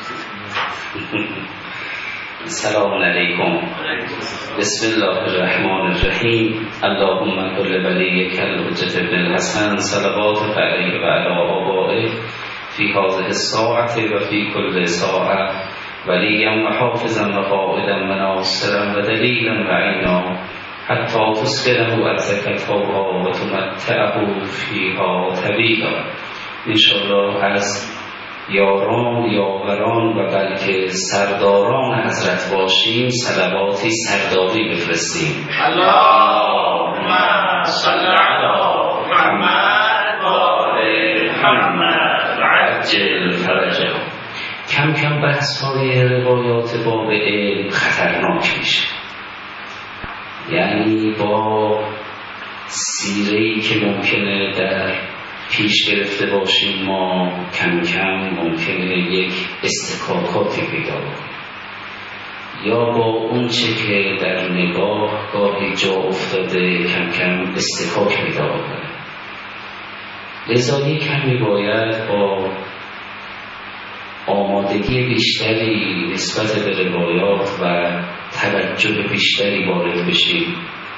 السلام علیکم. بسم الله الرحمن الرحیم. اللهم کل ولیک الحجة ابن الحسن صلوات علیه و علی آبائه فی هذه الساعة و فی کل ساعة ولیا و حافظا و قائدا و ناصرا و دلیلا و عینا حتی تسکنه ارضک طوعا و تمتعه فیها طویلا. انشاءالله از یاران، یاوران و بلکه سرداران حضرت باشیم صلواتی سرداری بفرستیم. اللهم صل علی محمد و آل محمد عجل فرجه. کم کم بحث های روایات باب علم خطرناک میشه، یعنی با سیره‌ای که ممکنه در پیش گرفته باشیم ما کم کم ممکنه یک استکاکاتی پیدا کنیم، یا با اون چه که در نگاه گاهی جا افتاده کم کم استکاک پیدا کنیم. لذا کمی باید با آمادگی بیشتری نسبت به روایات و توجه بیشتری وارد بشیم.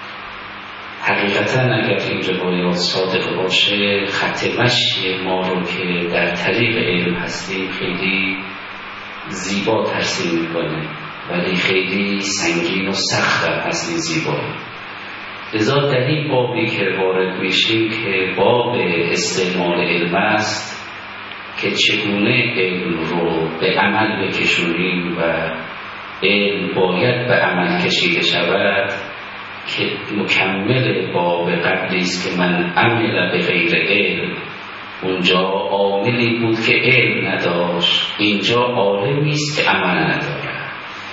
حقیقتا اگر این روایات صادق باشه خط مشی ما رو که در طریق علم هستیم خیلی زیبا ترسیم میکنه، ولی خیلی سنگین و سخت هست این زیبایی. لذا در این بابی که وارد میشیم که باب استعمال علم است که چگونه علم رو به عمل بکشونیم و علم باید به عمل کشیده شود، که مکمل باب قبلی است که من عمل به غیر علم. اونجا عاملی بود که علم نداشت، اینجا عالمی است که عمل ندارد.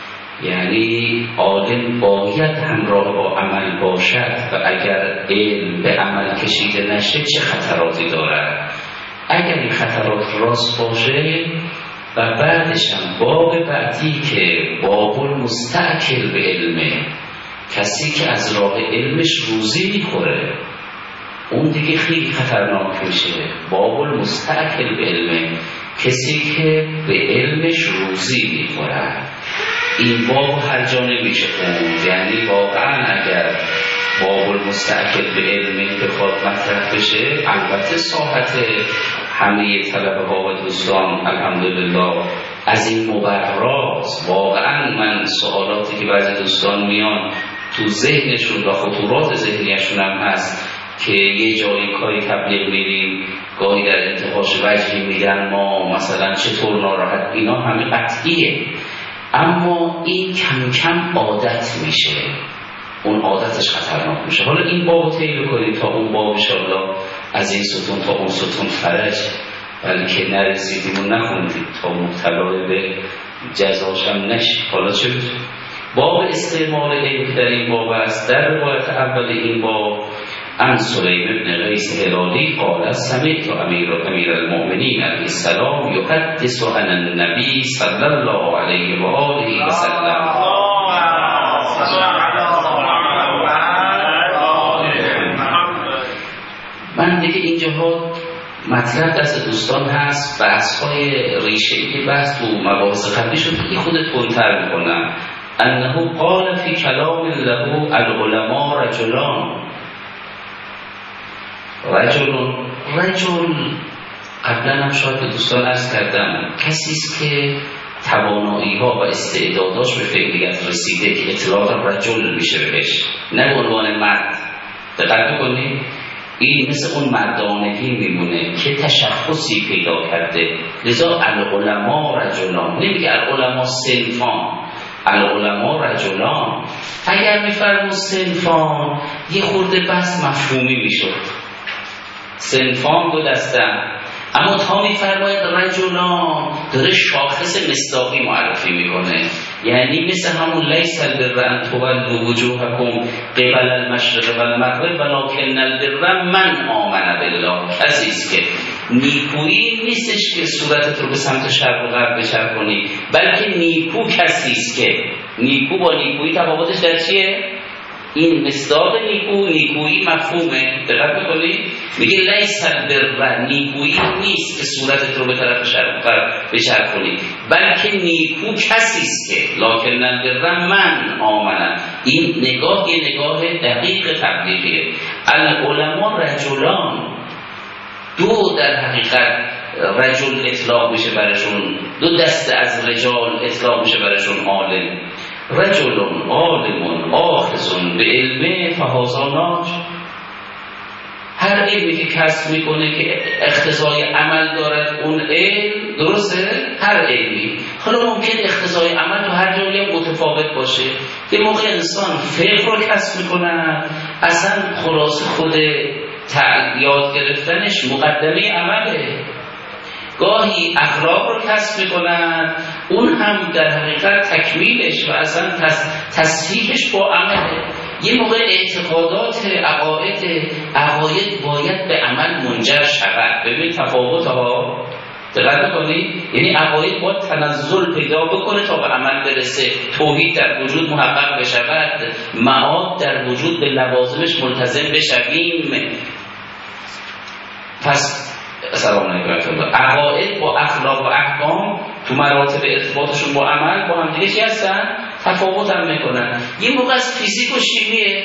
یعنی عالم باید همراه با عمل باشد و اگر علم به عمل کشیده نشه چه خطراتی دارد. اگر این خطرات راست باشه و بعدش هم باب بعدی که باب المستأکل به علمه، کسی که از راه علمش روزی میخوره، اون دیگه خیلی خطرناک میشه. باب المستأکل به علمه، کسی که به علمش روزی میخوره. این باب هر جا نمیشه خوند. یعنی واقعا اگر باب المستأکل به علمه بخواد مطرح بشه، البته ساحت همه طلبه ها و دوستان الحمدلله از این مبرات. واقعا من سوالاتی که بعضی دوستان میان تو ذهنشون و خطورات ذهنیشون هم هست که یه جایی کاری تبلیغ میریم گاهی در انتهاش وجهی میگن ما مثلا چطور ناراحت، اینا همه قطعیه، اما این کم کم عادت میشه، اون عادتش خطرناک میشه. حالا این بابو طی بکنید تا اون باب انشاءالله از این ستون تا اون ستون فرج، بلکه نرسیدیم و نخوندید تا مبتلا به جزاشم نشی. حالا چه بود؟ باب استعمال علم در این باب است. در روایت اول این باب عن سلیم بن قیس هلالی قال سمعت امیر المؤمنین علیه السلام یحدث عن النبی صلی الله علیه و آله و سلم. من دیگه اینجاها مطلب دست دوستان هست، بحث‌های ریشه‌ای بحث تو مباحث قبلی شد که خودت تندتر می‌کنم. انه قال فی کلام له العلماء رجلان. رجل قبلا هم شاید به دوستان عرض کردم، کسی است که توانایی ها و استعداداش به فعلیت رسیده که اطلاق رجل میشه بهش، نه به عنوان مرد. دقت کنید، این مثل اون مردانگی میمونه که تشخصی پیدا کرده. لذا العلماء رجلان، نمیگه العلماء صنفان، العلماء رجلان. اگر میفرمون صنفان یه خورده بس مفهومی میشد، صنفان دو دستن، اما تا میفرماید رجلان داره شاخص مصداقی معرفی میکنه. یعنی مثل همون لیس البر ان تولوا وجوهکم قبل المشرق و المغرب ولکن البر من آمن بالله. کسی است که نیکویی نیستش که صورتت رو به سمت شرق و غرب بچرخونی، بلکه نیکو کسی است که نیکو با نیکویی تفاوتش در چیه؟ این مصداق نیکویی مفهومه. دقت بکنید میگه لیس البر، نیکویی نیست که صورتت رو به طرف شرق بچرخونی، بلکه نیکو کسی است که لکن البر من آمنم. این نگاه یه نگاه دقیق تبلیغیه. العلماء رجلان، دو در حقیقت رجل اطلاق میشه برشون، دو دسته از رجال اطلاق میشه برشون عالم. رجل عالم آخذ به علمه فهذا ناج. هر علمی که کسب میکنه که اقتضای عمل دارد اون علم، درسته؟ هر علمی. حالا ممکن اقتضای عمل تو هر جایی هم متفاوت باشه. یه موقع انسان فقه رو کسب میکنه، اصلا خلاص خود یاد گرفتنش مقدمه عمله. گاهی اخلاق رو کسب میکنن، اون هم در حقیقت تکمیلش و اصلا تصحیحش با عمله. یه موقع اعتقادات عقاید باید به عمل منجر شود. ببین تفاوت ها، دقت بکنید، یعنی عقاید باید تنزل پیدا بکنه تا به عمل برسه. توحید در وجود محقق بشود، معاد در وجود به لوازمش ملتزم بشویم. پس سلام علیکم. عقاید با اخلاق و احکام تو مراتب ارتباطشون با عمل با هم دیگه چی هستن؟ تفاوت هم میکنن. یه موقع از فیزیک و شیمیه.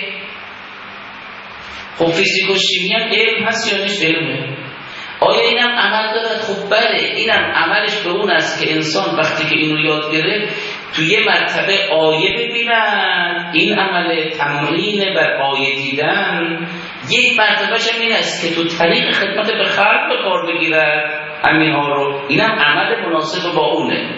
خب فیزیک و شیمی هم علم هست یا نیست؟ علمه. آیا اینم عمل دارد؟ خب بله، اینم عملش به اون است که انسان وقتی که اینو یاد گرفت تو یه مرتبه آیه ببینن، این عمل تمرین بر آیه دیدن. یک مرتبهش هم این است که تو طریق خدمت به خلق به کار بگیرد همین ها رو. اینم عمل مناسب با اونه.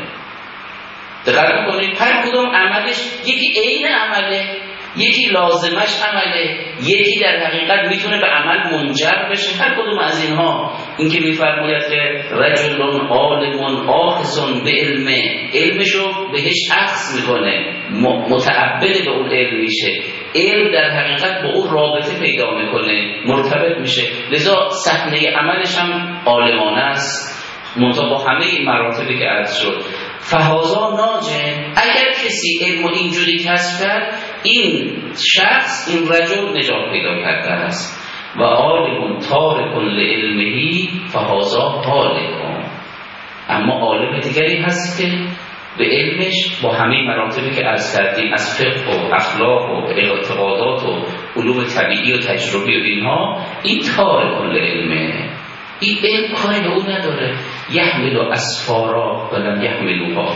دقت بکنید هر کدوم عملش یکی عین عمله، یکی لازمش عمله، یکی در حقیقت میتونه به عمل منجر بشه. هر کدوم از اینها، این که میفرماید که رجل عالم آخذ به علمه، علمشو بهش اخذ میکنه، متعبد به اون علم میشه، علم در حقیقت با اون رابطه پیدا میکنه، مرتبط میشه. لذا صحنه عملش هم عالمانه است، منتها با همه این مراتبی که عرض شد. فهازا ناجه، اگر کسی علم اینجوری کسب کرد، این شخص، این رجل نجات پیدا کرده است. و عالم تارک لعلمهی فهازا هالکون. اما عالم دیگری هست که به علمش با همه مراتبی که عرض کردیم، از فقه و اخلاق و اعتقادات و علوم طبیعی و تجربی و اینها، این تارک لعلمه، این علم کاری به اون نداره. یحمل اسفارا ولم یحملوها،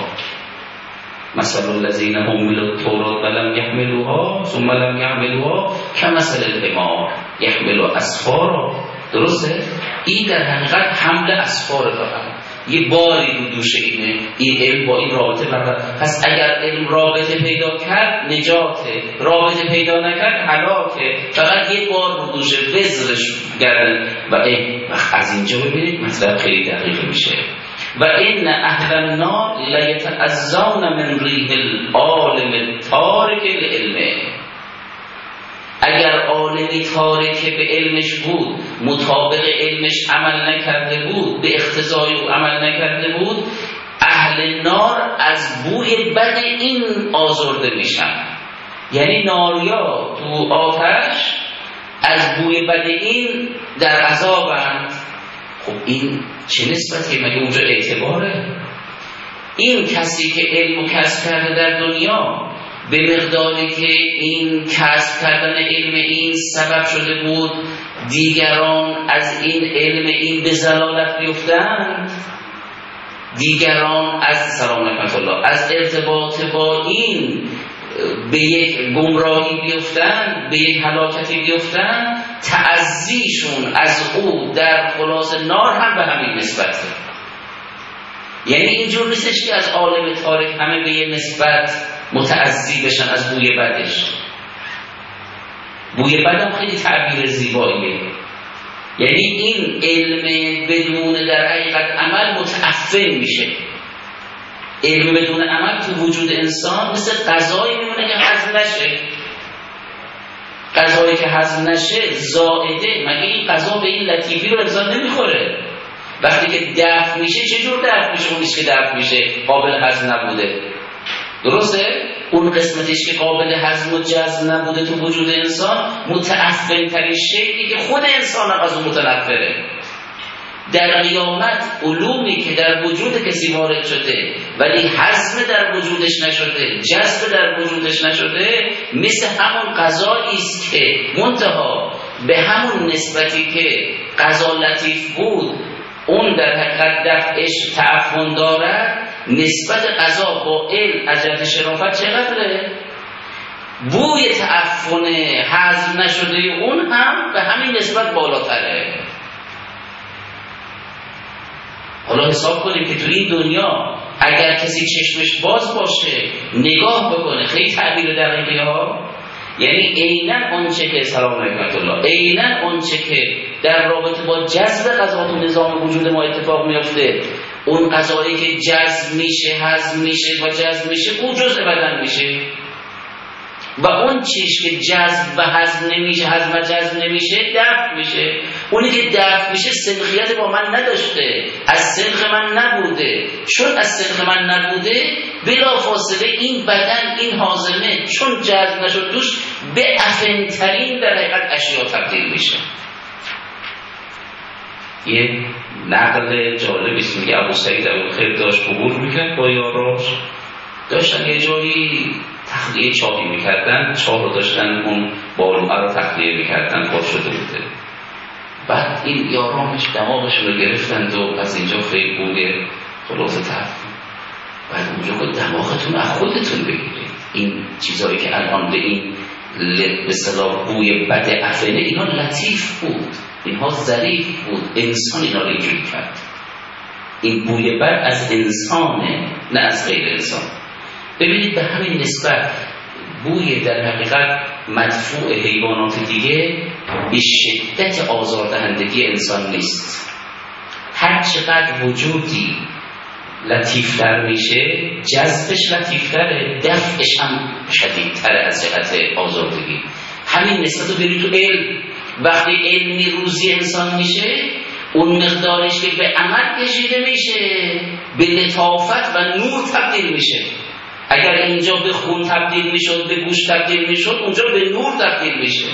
مثل الذین حملوا التوراة ولم یحملوها ثم لم یحملوها کمثل الحمار یحمل اسفارا. درسته؟ این در حقیقت حمل اسفار دارن، یه باری رو دوش اینه. این علم با این رابطه برقرار. پس اگر علم رابطه پیدا کرد نجاته، رابطه پیدا نکرد هلاکه. فقط یه بار رو دوش وزرش گردن. و از اینجا ببینید مطلب خیلی دقیق میشه. و این اهل النار لیتعظون من ریح العالم التارک لعلمه. اگر عالمی تارک به علمش بود، مطابق علمش عمل نکرده بود، به اقتضای او عمل نکرده بود، اهل نار از بوی بد این آزرده میشن. یعنی ناریا تو آتش از بوی بد این در عذابند. خب این چه نسبتی؟ مگه اونجا اعتباره؟ این کسی که علم کسب کرده در دنیا، به مقداری که این کسب کردن علم این سبب شده بود دیگران از این علم این به ضلالت بیفتند، دیگران از سلام علیکم الله از ارتباط با این به یک گمراهی بیفتند، به یک هلاکتی بیفتند، تعزیشون از او در خلاص نار هم به همین نسبته. یعنی اینجور نیستش که از عالم تارک همه به یه نسبت متعزی بشن از بوی بدش. بوی بد هم خیلی تعبیر زیباییه. یعنی این علم بدون در حقیقت عمل متعفن میشه. علم بدون عمل تو وجود انسان مثل غذایی میمونه که هضم نشه. غذایی که هضم نشه زائده. مگه این غذا به این لطیفی رو انسان نمیخوره؟ وقتی که دفع میشه چجور دفع میشه؟ اونیش که دفع میشه قابل هضم نبوده. درسته؟ اون قسمتش که قابل هضم و جذب نبوده تو وجود انسان، متعفن ترین شکلی که خود انسان هم از اون متنفره. در قیامت علومی که در وجود کسی وارد شده ولی هضم در وجودش نشده، جذب در وجودش نشده، مثل همون غذایی است که منتها به همون نسبتی که غذا لطیف بود اون در حقیقت دفعش تعفن دارد، نسبت غذا با علم از جهت شرافت چقدره؟ بوی تعفن هضم نشده اون هم به همین نسبت بالاتره. حالا حساب کنیم که تو این دنیا اگر کسی چشمش باز باشه نگاه بکنه، خیلی تعبیر دقیقی ها، یعنی عیناً آنچه که سلام علیکم الله، عیناً آنچه که در رابطه با جذب غذا تو نظام وجود ما اتفاق میفته، اون غذایی که جذب میشه، هضم میشه و جذب میشه، اون جزء بدن میشه، و اون چیز که جذب و هضم نمیشه، هضم و جذب نمیشه، دفع میشه. اونی که دفع میشه سنخیت با من نداشته، از سنخ من نبوده، چون از سنخ من نبوده بلافاصله این بدن، این هاضمه چون جذب نشد توش به افنترین در حقیقت اشیا تبدیل میشه. یه نقل جالبی است، میگه ابو سعید ابوالخیر داشت عبور میکرد با یاراش، داشتن یه جایی تخلیه چاهی میکردن، چاه رو داشتن اون بالوها رو تخلیه میکردن، پر شده بوده. بعد این یارانش دماغشون رو گرفتند و از اینجا خیلی بوی خلاصه تفت. بعد اونجا که دماغتون از خودتون بگیرید، این چیزایی که الان به این به اصطلاح بوی بد افنه، اینا لطیف بود، اینها ظریف بود، انسان اینا رو اینجوری کرد. این بوی بد از انسانه نه از غیر انسان. ببینید به همین نسبت بوی در حقیقت مدفوع حیوانات دیگه به شدت آزاردهندگی انسان نیست. هر چقدر وجودی لطیفتر میشه، جذبش لطیفتره، دفعش هم شدیدتره از جهت آزردگی. همین نسبت رو برید تو علم، وقتی علمی روزی انسان میشه، اون مقدارش که به عمل کشیده میشه به لطافت و نور تبدیل میشه. اگر اینجا به خون تبدیل میشد، به گوشت تبدیل میشد، اونجا به نور تبدیل میشه.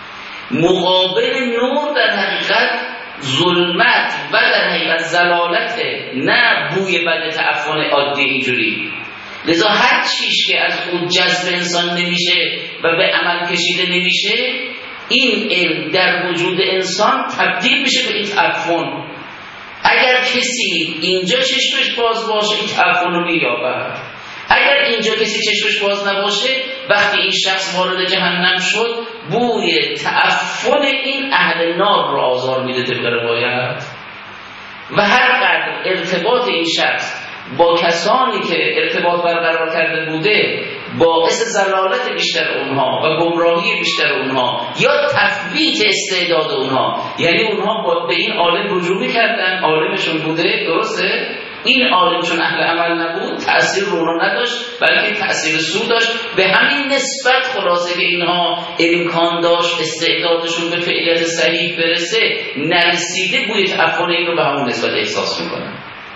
مقابل نور در حقیقت ظلمت و در حقیقت ضلالت، نه بوی بد تعفن عادی اینجوری. لذا هر چیز که از خود جذب انسان نمیشه و به عمل کشیده نمیشه، این علم در وجود انسان تبدیل میشه به این تعفن. اگر کسی اینجا چشمش باز باشه این تعفن رو مییابد، اگر اینجا کسی چشمش باز نباشه، وقتی این شخص وارد جهنم شد بوی تعفن این اهل نار رو آزار میده طبق روایت. و هر قدر ارتباط این شخص با کسانی که ارتباط برقرار کرده بوده باعث ضلالت بیشتر اونها و گمراهی بیشتر اونها یا تثبیت استعداد اونها، یعنی اونها به این عالم رجوع میکردن، عالمشون بوده، درسته؟ این عالم چون اهل عمل نبود تأثیر رو اونا نداشت بلکه تأثیر سو داشت. به همین نسبت خلاصه که اینها امکان داشت استعدادشون به فعلیت صحیح برسه، نرسیده بوی تعفن این رو به همون نسبت احساس میکنن.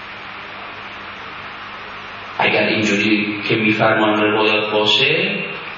اگر اینجوری که میفرمان روایات باشه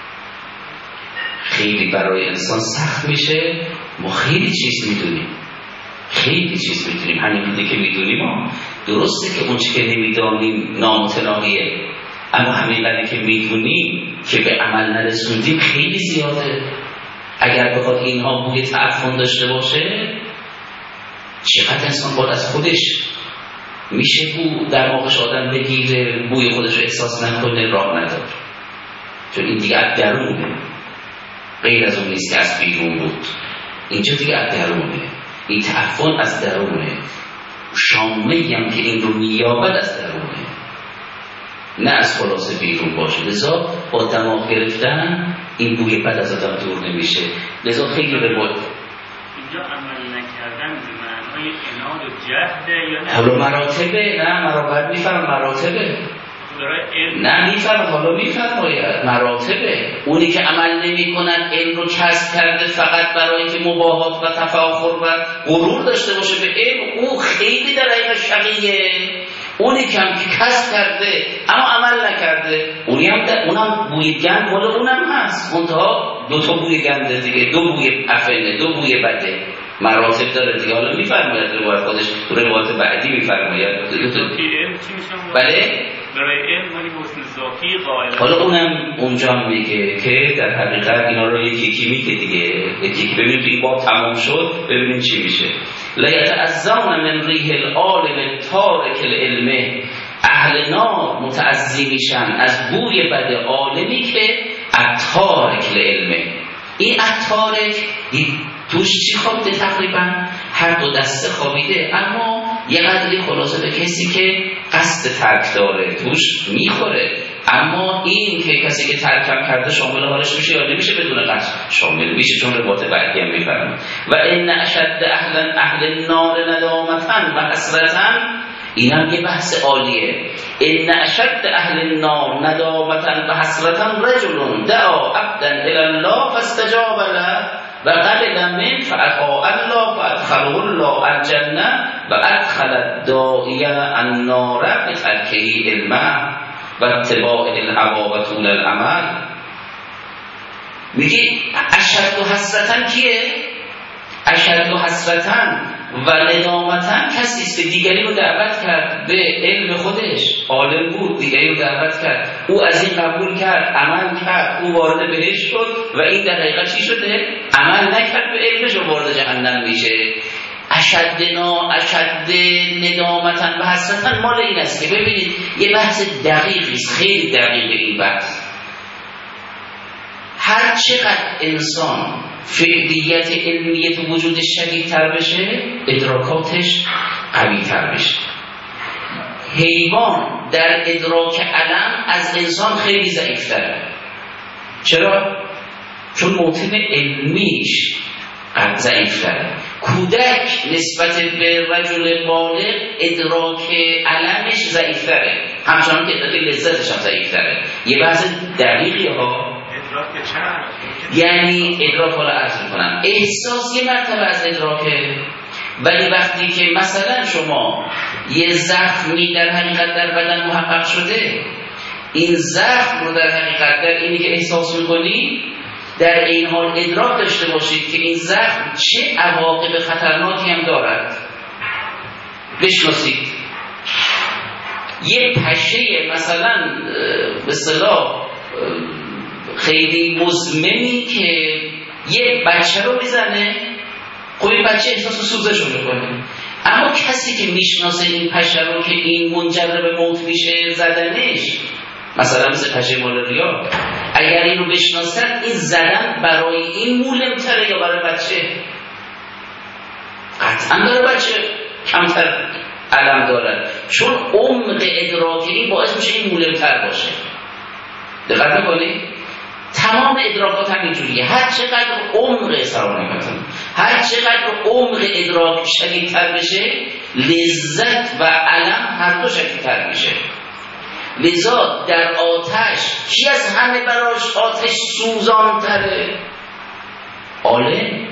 خیلی برای انسان سخت میشه. ما خیلی چیز میدونیم، خیلی چیز میدونیم، همین بوده که میدونیم ما درسته که اون چی که نمیدانیم نامتناهیه، اما همین قدری که میدونیم که به عمل نرسوندیم خیلی زیاده. اگر بخواد اینها بوی تعفن داشته باشه چقدر انسان باید از خودش میشه بو در موقعش آدم بگیره بوی خودش رو احساس نکنه، راه نداره، چون این دیگه از درونه، غیر از اون نیست که از بیرون بود. اینجا دیگه از درونه، این تعفن از درونه، شامه‌ای هم که این رو مییابد از درونه نه از خلاص بیرون باشه. لذا با دماغ گرفتن این بوی بد از آدم دور نمیشه. لذا خیلی روایت اینجا عمل نکردن به معنای عناد و جهده یا نه؟ حالا مراتبه، نه مراتب میفرم مراتبه، نه میفرم، حالا میفرماید مراتبه. اونی که عمل نمی کند علم رو کسب کرده فقط برای که مباهات و تفاخر و غرور داشته باشه به علم، او خیلی در حقیقت شقیه. اونی که هم که کسب کرده اما عمل نکرده، کرده، اونم بوی گند مال اونم هست، منتها دو تا بوی گنده دیگه، دو بوی افنه، دو بوی بده، مراتب داره دیگه. حالا میفرماید روایت خودش، روایت بعدی میفرماید بله برای علم مالی حسن ذاتی قائل. حالا اونم اونجا میگه که در حقیقت اینا رو یکی میگه دیگه، یکی ببینیم تو این باب تمام شد ببینیم چی میشه. لا یتعظمون من ریح العالم تارک العلم، اهل نار متعظی میشن از بوی بد عالمی که التارک العلم. این التارک توش چی خوابیده؟ تقریبا هر دو دسته خوابیده، اما یه قدری خلاصه به کسی که قصد ترک داره توش میخوره. اما این که کسی که ترکم کرده شامل حالش میشه یا نمیشه بدون قصد؟ شامل میشه، چون روایت بعدی هم میفرمه و ان اشد اهل نار ندامتن و حسرتن. اینم یه بحث عالیه. ان اشد اهل النار ندامتن و حسرتن رجل دعا عبدا الی الله فاستجاب له و قبل من فاطاع الله فادخله الله الجنه و ادخل الداعی النار بترکه علمه و اتباع الهوا و طول العمل. میگه اشد حسرتن کیه؟ اشد حسرتن و ندامتن کسی است که دیگری رو دعوت کرد به علم خودش، عالم بود، دیگری رو دعوت کرد، او از این قبول کرد، عمل کرد، او وارد بهشت شد و این در حقیقت چی شده؟ عمل نکرد به علمش و وارد جهنم میشه. اشد ندامتن و حسرتن مال این است که ببینید یه بحث دقیقی است، خیلی دقیقه این بحث. هر چقدر انسان فعلیت علمیت و وجودش شدیدتر بشه، ادراکاتش قوی‌تر بشه. حیوان در ادراک علم از انسان خیلی ضعیف‌تره. چرا؟ چون موطن علمیش ضعیف‌تره. کودک نسبت به رجل بالغ ادراک علمش ضعیف‌تره، همچنان که ادراک لذتش هم ضعیف‌تره. یه بحث دقیقی ها. یعنی ادراک حالا عرض میکنم، احساس یه مرتبه از ادراکه، ولی وقتی که مثلا شما یه زخمی در حقیقت در بدن محقق شده، این زخم رو در حقیقت در اینی که احساس میکنی در این حال ادراک داشته باشید که این زخم چه عواقب خطرناکی هم دارد، بشناسید. یه پشه مثلا به اصطلاح خیلی مزمنی که یه بچه رو میزنه، خب این بچه احساس سوزش رو میکنه، اما کسی که میشناسه این پشه رو که این منجر به موت میشه زدنش، مثلا مثل پشه مالاریا، اگر این رو بشناسن این زدن برای این مولمتره یا برای بچه؟ قطعا برای بچه کمتر علم دارد، چون عمق ادراک این باعث میشه این مولمتر باشه. دقت میکنی؟ تمام ادراکات هم اینجوریه. هر چقدر عمق هر چقدر عمق ادراک شدیدتر بشه، لذت و علم هر دو شدیدتر میشه. لذا در آتش کی از همه براش آتش سوزانتره؟ عالم.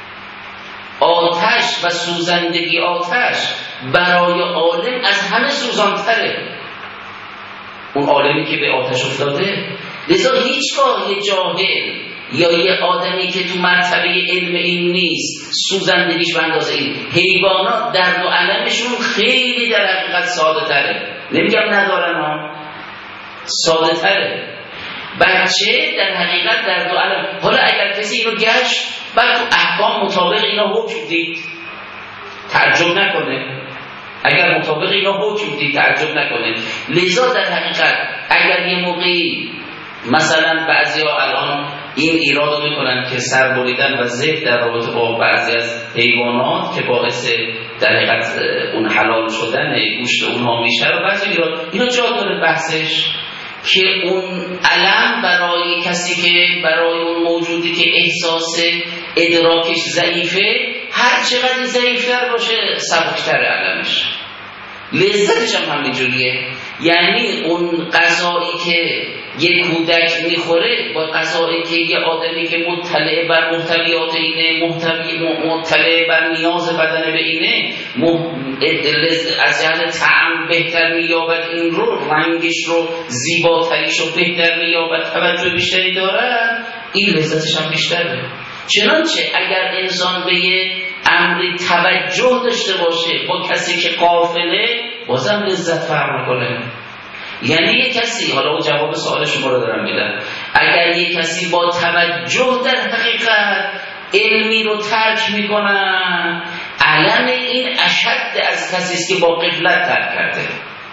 آتش و سوزندگی آتش برای عالم از همه سوزانتره، اون عالمی که به آتش افتاده. لذا هیچگاه یه جاهل یا یه آدمی که تو مرتبه علم این نیست سوزندگیش به اندازه این. حیوانات درد و علمشون خیلی در حقیقت ساده تره، نمیگم ندارن ها، ساده تره. بچه در حقیقت درد و علم، حالا اگر کسی اینو گشت بعد تو احکام مطابق اینا حکم دید تعجب نکنه، اگر مطابق اینا حکم دید تعجب نکنه. لذا در حقیقت اگر یه موقعی مثلا بعضیا الان این ایراد رو میکنن که سر بریدن و زهد در رابطه با بعضی از حیوانات که باعث در حقیقت اون حلال شدن گوشت اونها میشه و بعضی اینا جا داره بحثش که اون علم برای کسی که برای اون موجودی که احساس ادراکش ضعیفه، هر چقدر ضعیفتر باشه سبکتر علمش، لذتش هم همینجوریه. یعنی اون غذایی که یک کودک میخوره با غذایی که یه آدمی که مطلع بر محتویات اینه، مطلع بر نیاز بدن به اینه، از جهت طعم بهتر مییابد، این رو رنگش رو زیباتریش رو بهتر مییابد، توجه بیشتری دارد، این لذتش هم بیشتره. چنانچه اگر انسان به یه امری توجه داشته باشه با کسی که غافله، بازم لذت فرق میکنه. یعنی یک کسی، حالا اون جواب سوال شما رو دارم میدم، اگر یک کسی با توجه در حقیقت علمی رو ترک میکنن، علم این اشد از کسی است که با غفلت ترک کرده.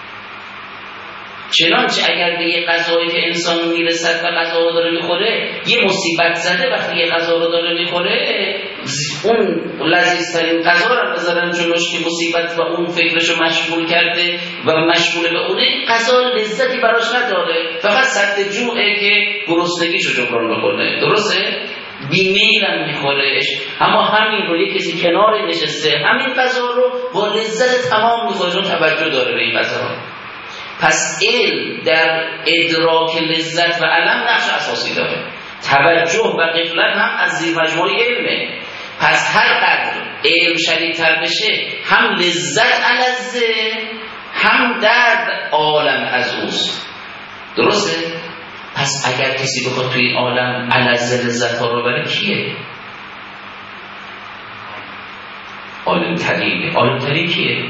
چنانچه اگر به یه غذایی که انسان میرسد و غذا رو داره میخوره، یه مصیبت زده وقتی یه غذا رو داره میخوره، اون لذیذترین غذا رو بذارن جلوش که مصیبت و اون فکرش رو مشغول کرده و مشغول به اونه، غذا لذتی براش نداره، فقط سد جوعه که گرسنگیشو جبران بکنه. درسته؟ بیمیلم میخورهش، اما همین رو یک کسی کنار نشسته همین غذا رو با لذت تمام میخوره، چون توجه داره به این غذا. پس علم در ادراک لذت و علم نقش اساسی داره. توجه و غفلت هم از زیر مجموعه علمه. پس هر قدر علم شدیدتر بشه، هم لذت الذه، هم درد عالم از اوست. درسته؟ پس اگر کسی بخواد توی این عالم الذه لذت ها رو بره، کیه؟ عالم ترینه. عالم ترین کیه؟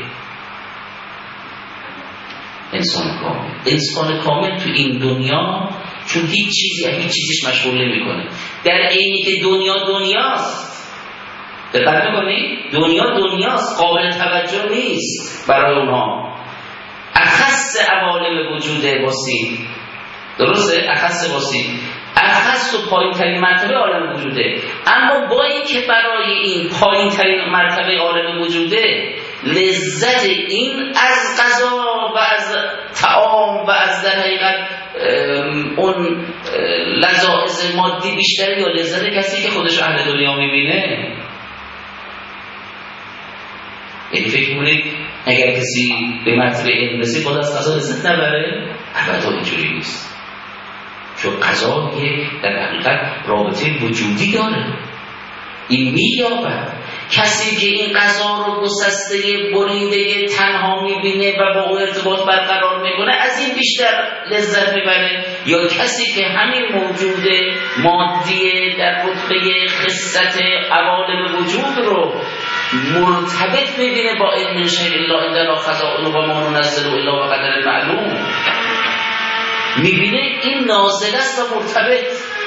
انسان کامل. انسان کامل تو این دنیا، چون هیچ چیزیش مشغول نمی‌کنه، در عینی که دنیا دنیاست. دقت می‌کنید؟ دنیا دنیاست، قابل توجه نیست برای اونها. اخص عوالم وجود واسین. درسته؟ اخص واسین، اخص و پایین ترین مرتبه عالم وجوده. اما با این که برای این پایین ترین مرتبه عالم وجوده، لذت این از غذا و از طعام و از در حقیقت اون لذائذ مادی بیشتری یا لذت کسی که خودش اهل دنیا میبینه؟ یعنی فکر کنید اگر کسی به مرتبه علم رسید خود از غذا لذت نبره؟ ابدا اینجوری نیست. چون غذا یک در حقیقت رابطه وجودی داره، این مییابد. کسی که این غذا رو گسسته بریده تنها میبینه و با او ارتباط برقرار میکنه، از این بیشتر لذت میبره. یا کسی که همین موجود مادی در رتبه خصت عوالم وجود رو مرتبط میبینه با علم شیء الا عندنا خزائنه و ما ننزل الا بقدر معلوم، میبینه این نازل است و مرتبط.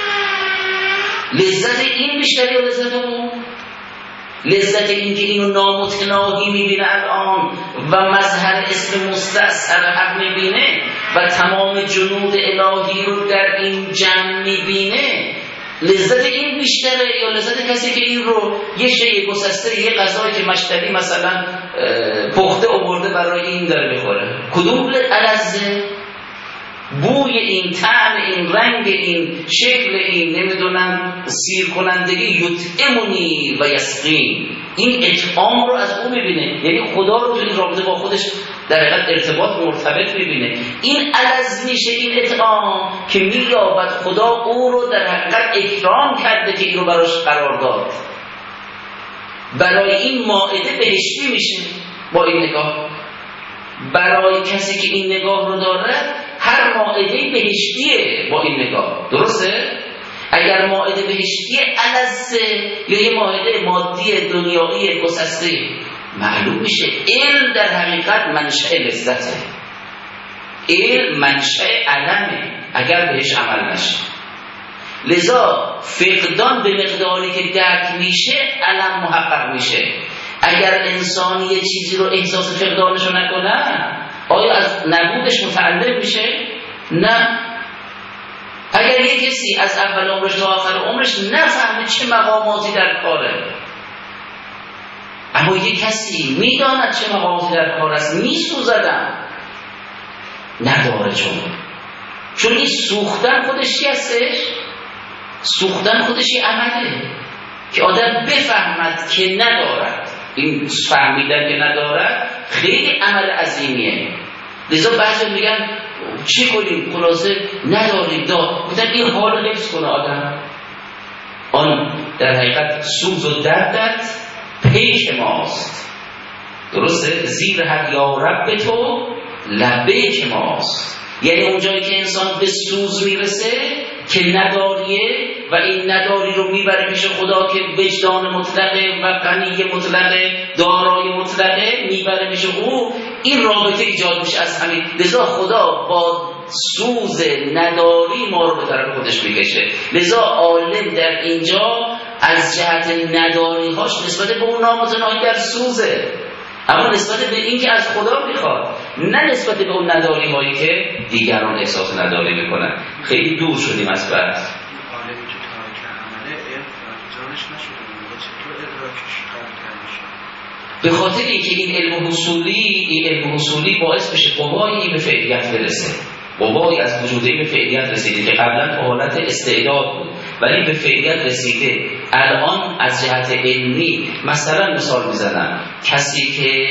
لذت این بیشتری و لذت اون، لذت این که اینو نامتناهی میبینه الان و مظهر اسم مستأثر حق میبینه و تمام جنود الهی رو در این جمع میبینه، لذت این بیشتره یا لذت کسی که این رو یه شیء گسسته، یه غذایی که مشتری مثلا پخته آورده برای این داره میخوره؟ کدوم الذه؟ بوی این، طعم این، رنگ این، شکل این، نمیدونم سیر کنندگی، یطعمنی و یسقین، این اطعام رو از او میبینه. یعنی خدا رو تو این رابطه با خودش در حقیقت ارتباط مرتبط میبینه. این الذ میشه این اطعام که مییابد خدا او رو در حقیقت اکرام کرده که این رو براش قرار داد. برای این مائده بهشتی میشه با این نگاه. برای کسی که این نگاه رو داره، هر مائده بهشتیه با این نگاه. درسته؟ اگر مائده بهشتیه الذه یا یه مائده مادی دنیایی گسسته، معلوم میشه علم در حقیقت منشأ لذته، علم منشأ علمه اگر بهش عمل نشه. لذا فقدان به مقداری که درک میشه علم محقق میشه. اگر انسان یه چیزی رو احساس فقدانش رو نکنه، آیا از نبودش متعلم میشه؟ نه. اگر یه کسی از اول عمرش تا آخر عمرش نفهمه چه مقاماتی در کاره، اما یه کسی میداند چه مقاماتی در کار است، میسوزدم، نداره. چون این سوختن خودش چی هستش؟ سوختن خودش یه عمله که آدم بفهمد که ندارد. این فهمیدن که ندارد خیلی عمل عظیمیه. لذا بعضی میگن چی کنیم؟ خلاصه نداریم مثلا این حال حفظ کنه آدم. آن در حقیقت سوز و دردت پیش ماست، درسته؟ زیر هر یا رب تو لبیک ماست. یعنی اونجایی که انسان به سوز میرسه که نداریه و این نداری رو میبره پیش خدا که وجدان مطلقه و غنی مطلقه، دارای مطلقه، میبره پیش او، این رابطه ایجاد میشه از همین. لذا خدا با سوز نداری ما رو به طرف خودش میکشه. لذا عالم در اینجا از جهت نداری هاش نسبت به اون نامتناهی در سوزه، اما نسبت به این که از خدا میخواد، نه نسبت به اون نداری هایی که دیگران احساس نداری میکنن. خیلی دور شدیم از بحث. به خاطر اینکه این علم حصولی باعث بشه قوایی به فعلیت برسه، قوایی از وجودی به فعلیت رسیده که قبلا به حالت استعداد بود ولی به فعلیت رسیده. الان از جهت علمی مثلا مثال میزنم، کسی که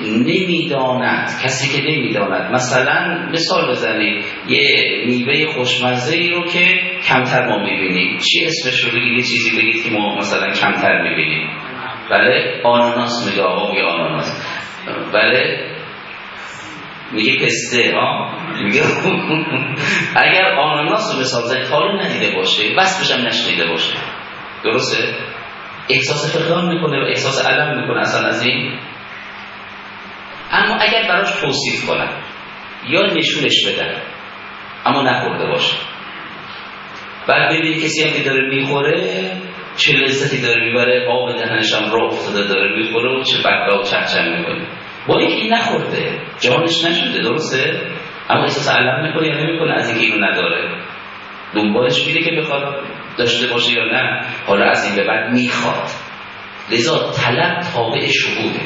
نمیداند مثلا مثال بزنید یه میوه خوشمزه‌ای رو که کمتر ما میبینیم، چی اسمش رو بگید؟ یه چیزی بگید که ما مثلا کمتر میبینیم. بله آناناس میگه، آقا میگه آناناس. بله میگه پسته میگه اگر آناناس رو مثال زنی کاری ندیده باشه، وصفش هم نشنیده باشه، درسته؟ احساس فقدان میکنه و احساس علم میکنه اصلا از این. اما اگر براش توصیف کنن یا نشونش بدن اما نخورده باشه، بعد ببینی کسی هم که داره میخوره چه لذتی داره میبره، آب دهنش هم راه افتاده داره میخوره و چه بقا و چهچم میکنه، با اینکه این نخورده جانش نشده، درسته؟ اما احساس علم میکنه یا نمیکنه از اینکه اینو نداره، دنبالش میره که بخواد داشته باشه یا نه، حالا از این به بعد میخواد. لذا طلب تابع شهوده.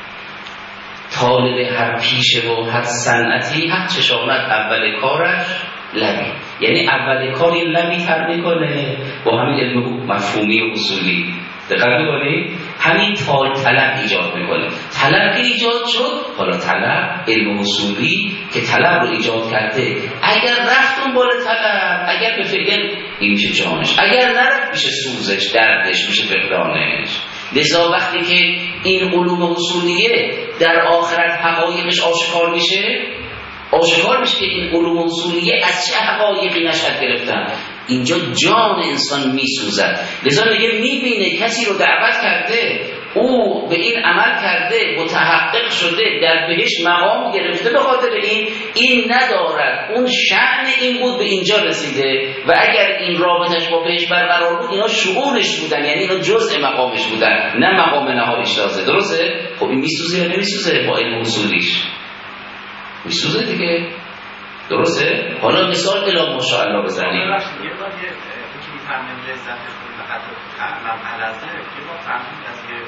طالب هر پیشه و هر صنعتی هر چشامت اول کارش لبی، یعنی اول کاری لبی تر میکنه با همین علم مفهومی و اصولی. دقیق میکنی؟ همین طلب ایجاد میکنه. طلب که ایجاد شد، حالا طلب علم اصولی که طلب رو ایجاد کرده، اگر رفت اون بال طلب، اگر به فکر این میشه جانش، اگر نرفت میشه سوزش، دردش، میشه فقدانش. لذا وقتی که این علوم اصولیه در آخرت حقایقش آشکار میشه که این علوم اصولیه از چه حقایقی نشأت گرفتن، اینجا جان انسان میسوزد. لذا میگه میبینه کسی رو دعوت کرده، او به این عمل کرده، متحقق شده، در بهش مقام گرفته، به خاطر این ندارد، اون شأن این بود به اینجا رسیده و اگر این رابطش با بهش برقرار بود اینا شؤونش بودن، یعنی اینا جزء مقامش بودن نه مقام نهاییش. درسته؟ خب این میسوزه یا نمیسوزه؟ با علم اصولیش میسوزه دیگه، درسته؟ حالا مثال الا ماشاءالله بزنیم. یه بار که میفهمیم لذت خود و حتی تعلم علازه یه بار فهمیم از یه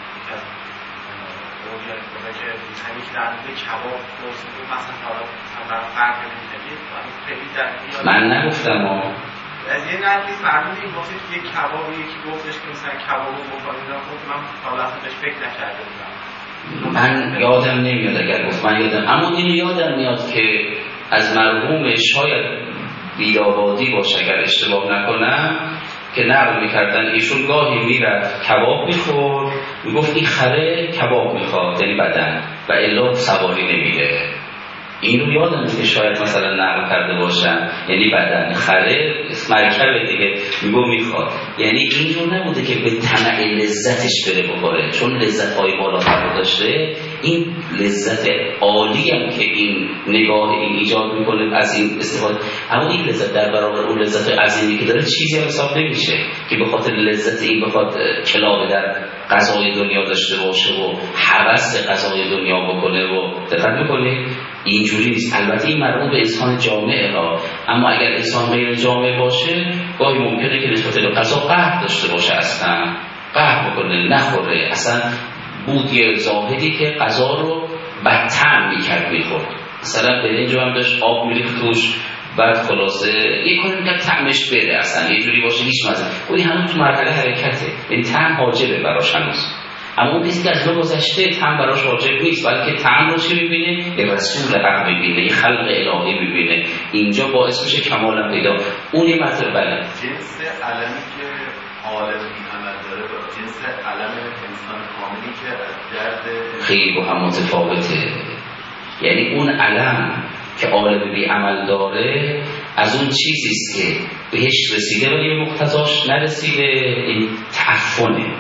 رویای خدا که همین که در مورد کباب پرسید مثلا حالا فرق نمی‌کنه، من نگفتم از یه نقلی فرمودیم گفتید که یک کباب یکی گفتش که مثلا کبابو بخورید، خود من حالا بهش فکر نکرده بودم. من یادم نمیاد اگر گفت، من یادم، اما اینو یادم میاد که از مرحوم شاید بیرابادی باشه اگر اشتباه نکنم که نقل میکردن ایشون گاهی میرفت کباب میخورد، میگفت این خره کباب میخواد یعنی بدن و الا سواری نمیره. این رو یادم که شاید مثلا نقل کرده باشن، یعنی بدن خره مرکب دیگه میخواد، یعنی اینجور نبوده که به طمع لذتش بره بخوره، چون لذت های بالاتر رو داشته. این لذت عالی هم که این نگاه این ایجاد میکنه از این استفاده، اما این لذت در برابر اون لذت عظیمی که داره چیزی هم حساب نمیشه که به خاطر لذت این بخواد کلابه در غذای دنیا داشته باشه و هوس غذای دنیا بکنه و دقت میکنه. اینجوری نیست. البته این مربوط به انسان جامعه ها، اما اگر انسان غیر جامعه باشه گاهی ممکنه که نسبت به غذا قهر داشته باشه، اصلا قهر بکنه نخوره. اصلا بود یه زاهدی که غذا رو بدطعم میکرد میخورد، مثلا برنج هم داشت آب میریخت توش، بعد خلاصه یه کنه میکرد طعمش بره، اصلا یه جوری باشه هیچ مزه. خودی هنوز تو مرحله حرکته، این طعم حاجبه براش هنوز. اما اون کسی که از ما گذشته طعم براش واجب نیست، بلکه طعم رو چی میبینه؟ یه رسول حق میبینه، یه خلق الهی میبینه. اینجا باعث میشه کمالا پیدا. اون یه مطلب. بله جنس علمی که عالم بی عمل داره با جنس علم انسان کاملی که از درد خیلی با هم متفاوته. یعنی اون علم که عالم بی عمل داره از اون چیزیست که بهش رسیده ولی به مقتضاش نرسیده، این تعفنه.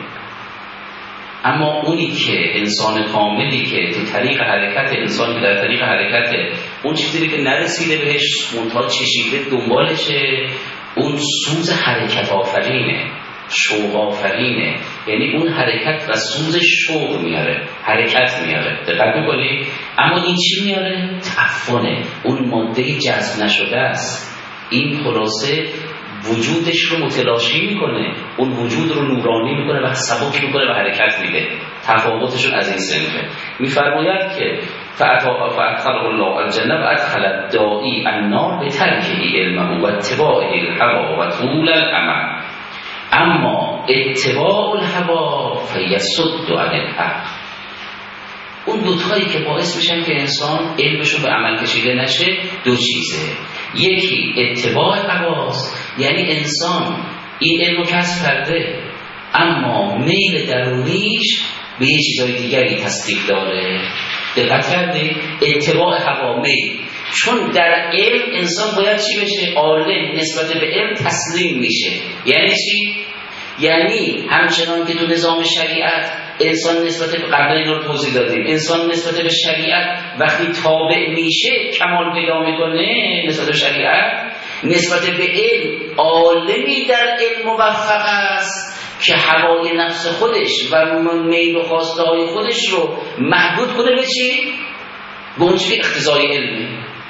اما اونی که انسان کاملی که تو طریق حرکت، انسانی که در طریق حرکت اون چیزی که نرسیده بهش منتها چشیده دنبالشه، اون سوز حرکت آفرینه، شوق آفرینه. یعنی اون حرکت و سوز شوق میاره، حرکت میاره. دقت میکنی؟ اما این چی میاره؟ تعفنه، اون ماده جذب نشده است. این خلاصه وجودش رو متلاشی میکنه، اون وجود رو نورانی میکنه و سبک میکنه و حرکت میده. تفاوتشون از این صنفه. میفرماید که فادخله الله الجنه و ادخل الداعی النار بترکه علمه و اتباعه الهوی و طول الامل، اما اتباع الهوی فیصد عن الحق. اون دوتایی که باعث میشن که انسان علمشو به عمل کشیده نشه دو چیزه. یکی اتباع هواست، یعنی انسان این علمو کسب کرده اما میل درونیش به یه چیزای دیگری تصدیق داره. دقت کردی؟ اتباع هوا، میل. چون در علم انسان باید چی بشه؟ عالم نسبت به علم تسلیم میشه. یعنی چی؟ یعنی همچنان که تو نظام شریعت انسان نسبت به قبل این رو توضیح دادیم، انسان نسبت به شریعت وقتی تابع میشه کمال پیدا میکنه نسبت به شریعت، نسبت به علم عالمی در علم موفق است که هوای نفس خودش و میل و خواسته های خودش رو محدود کنه به چی؟ به اون چی اقتضای علمه.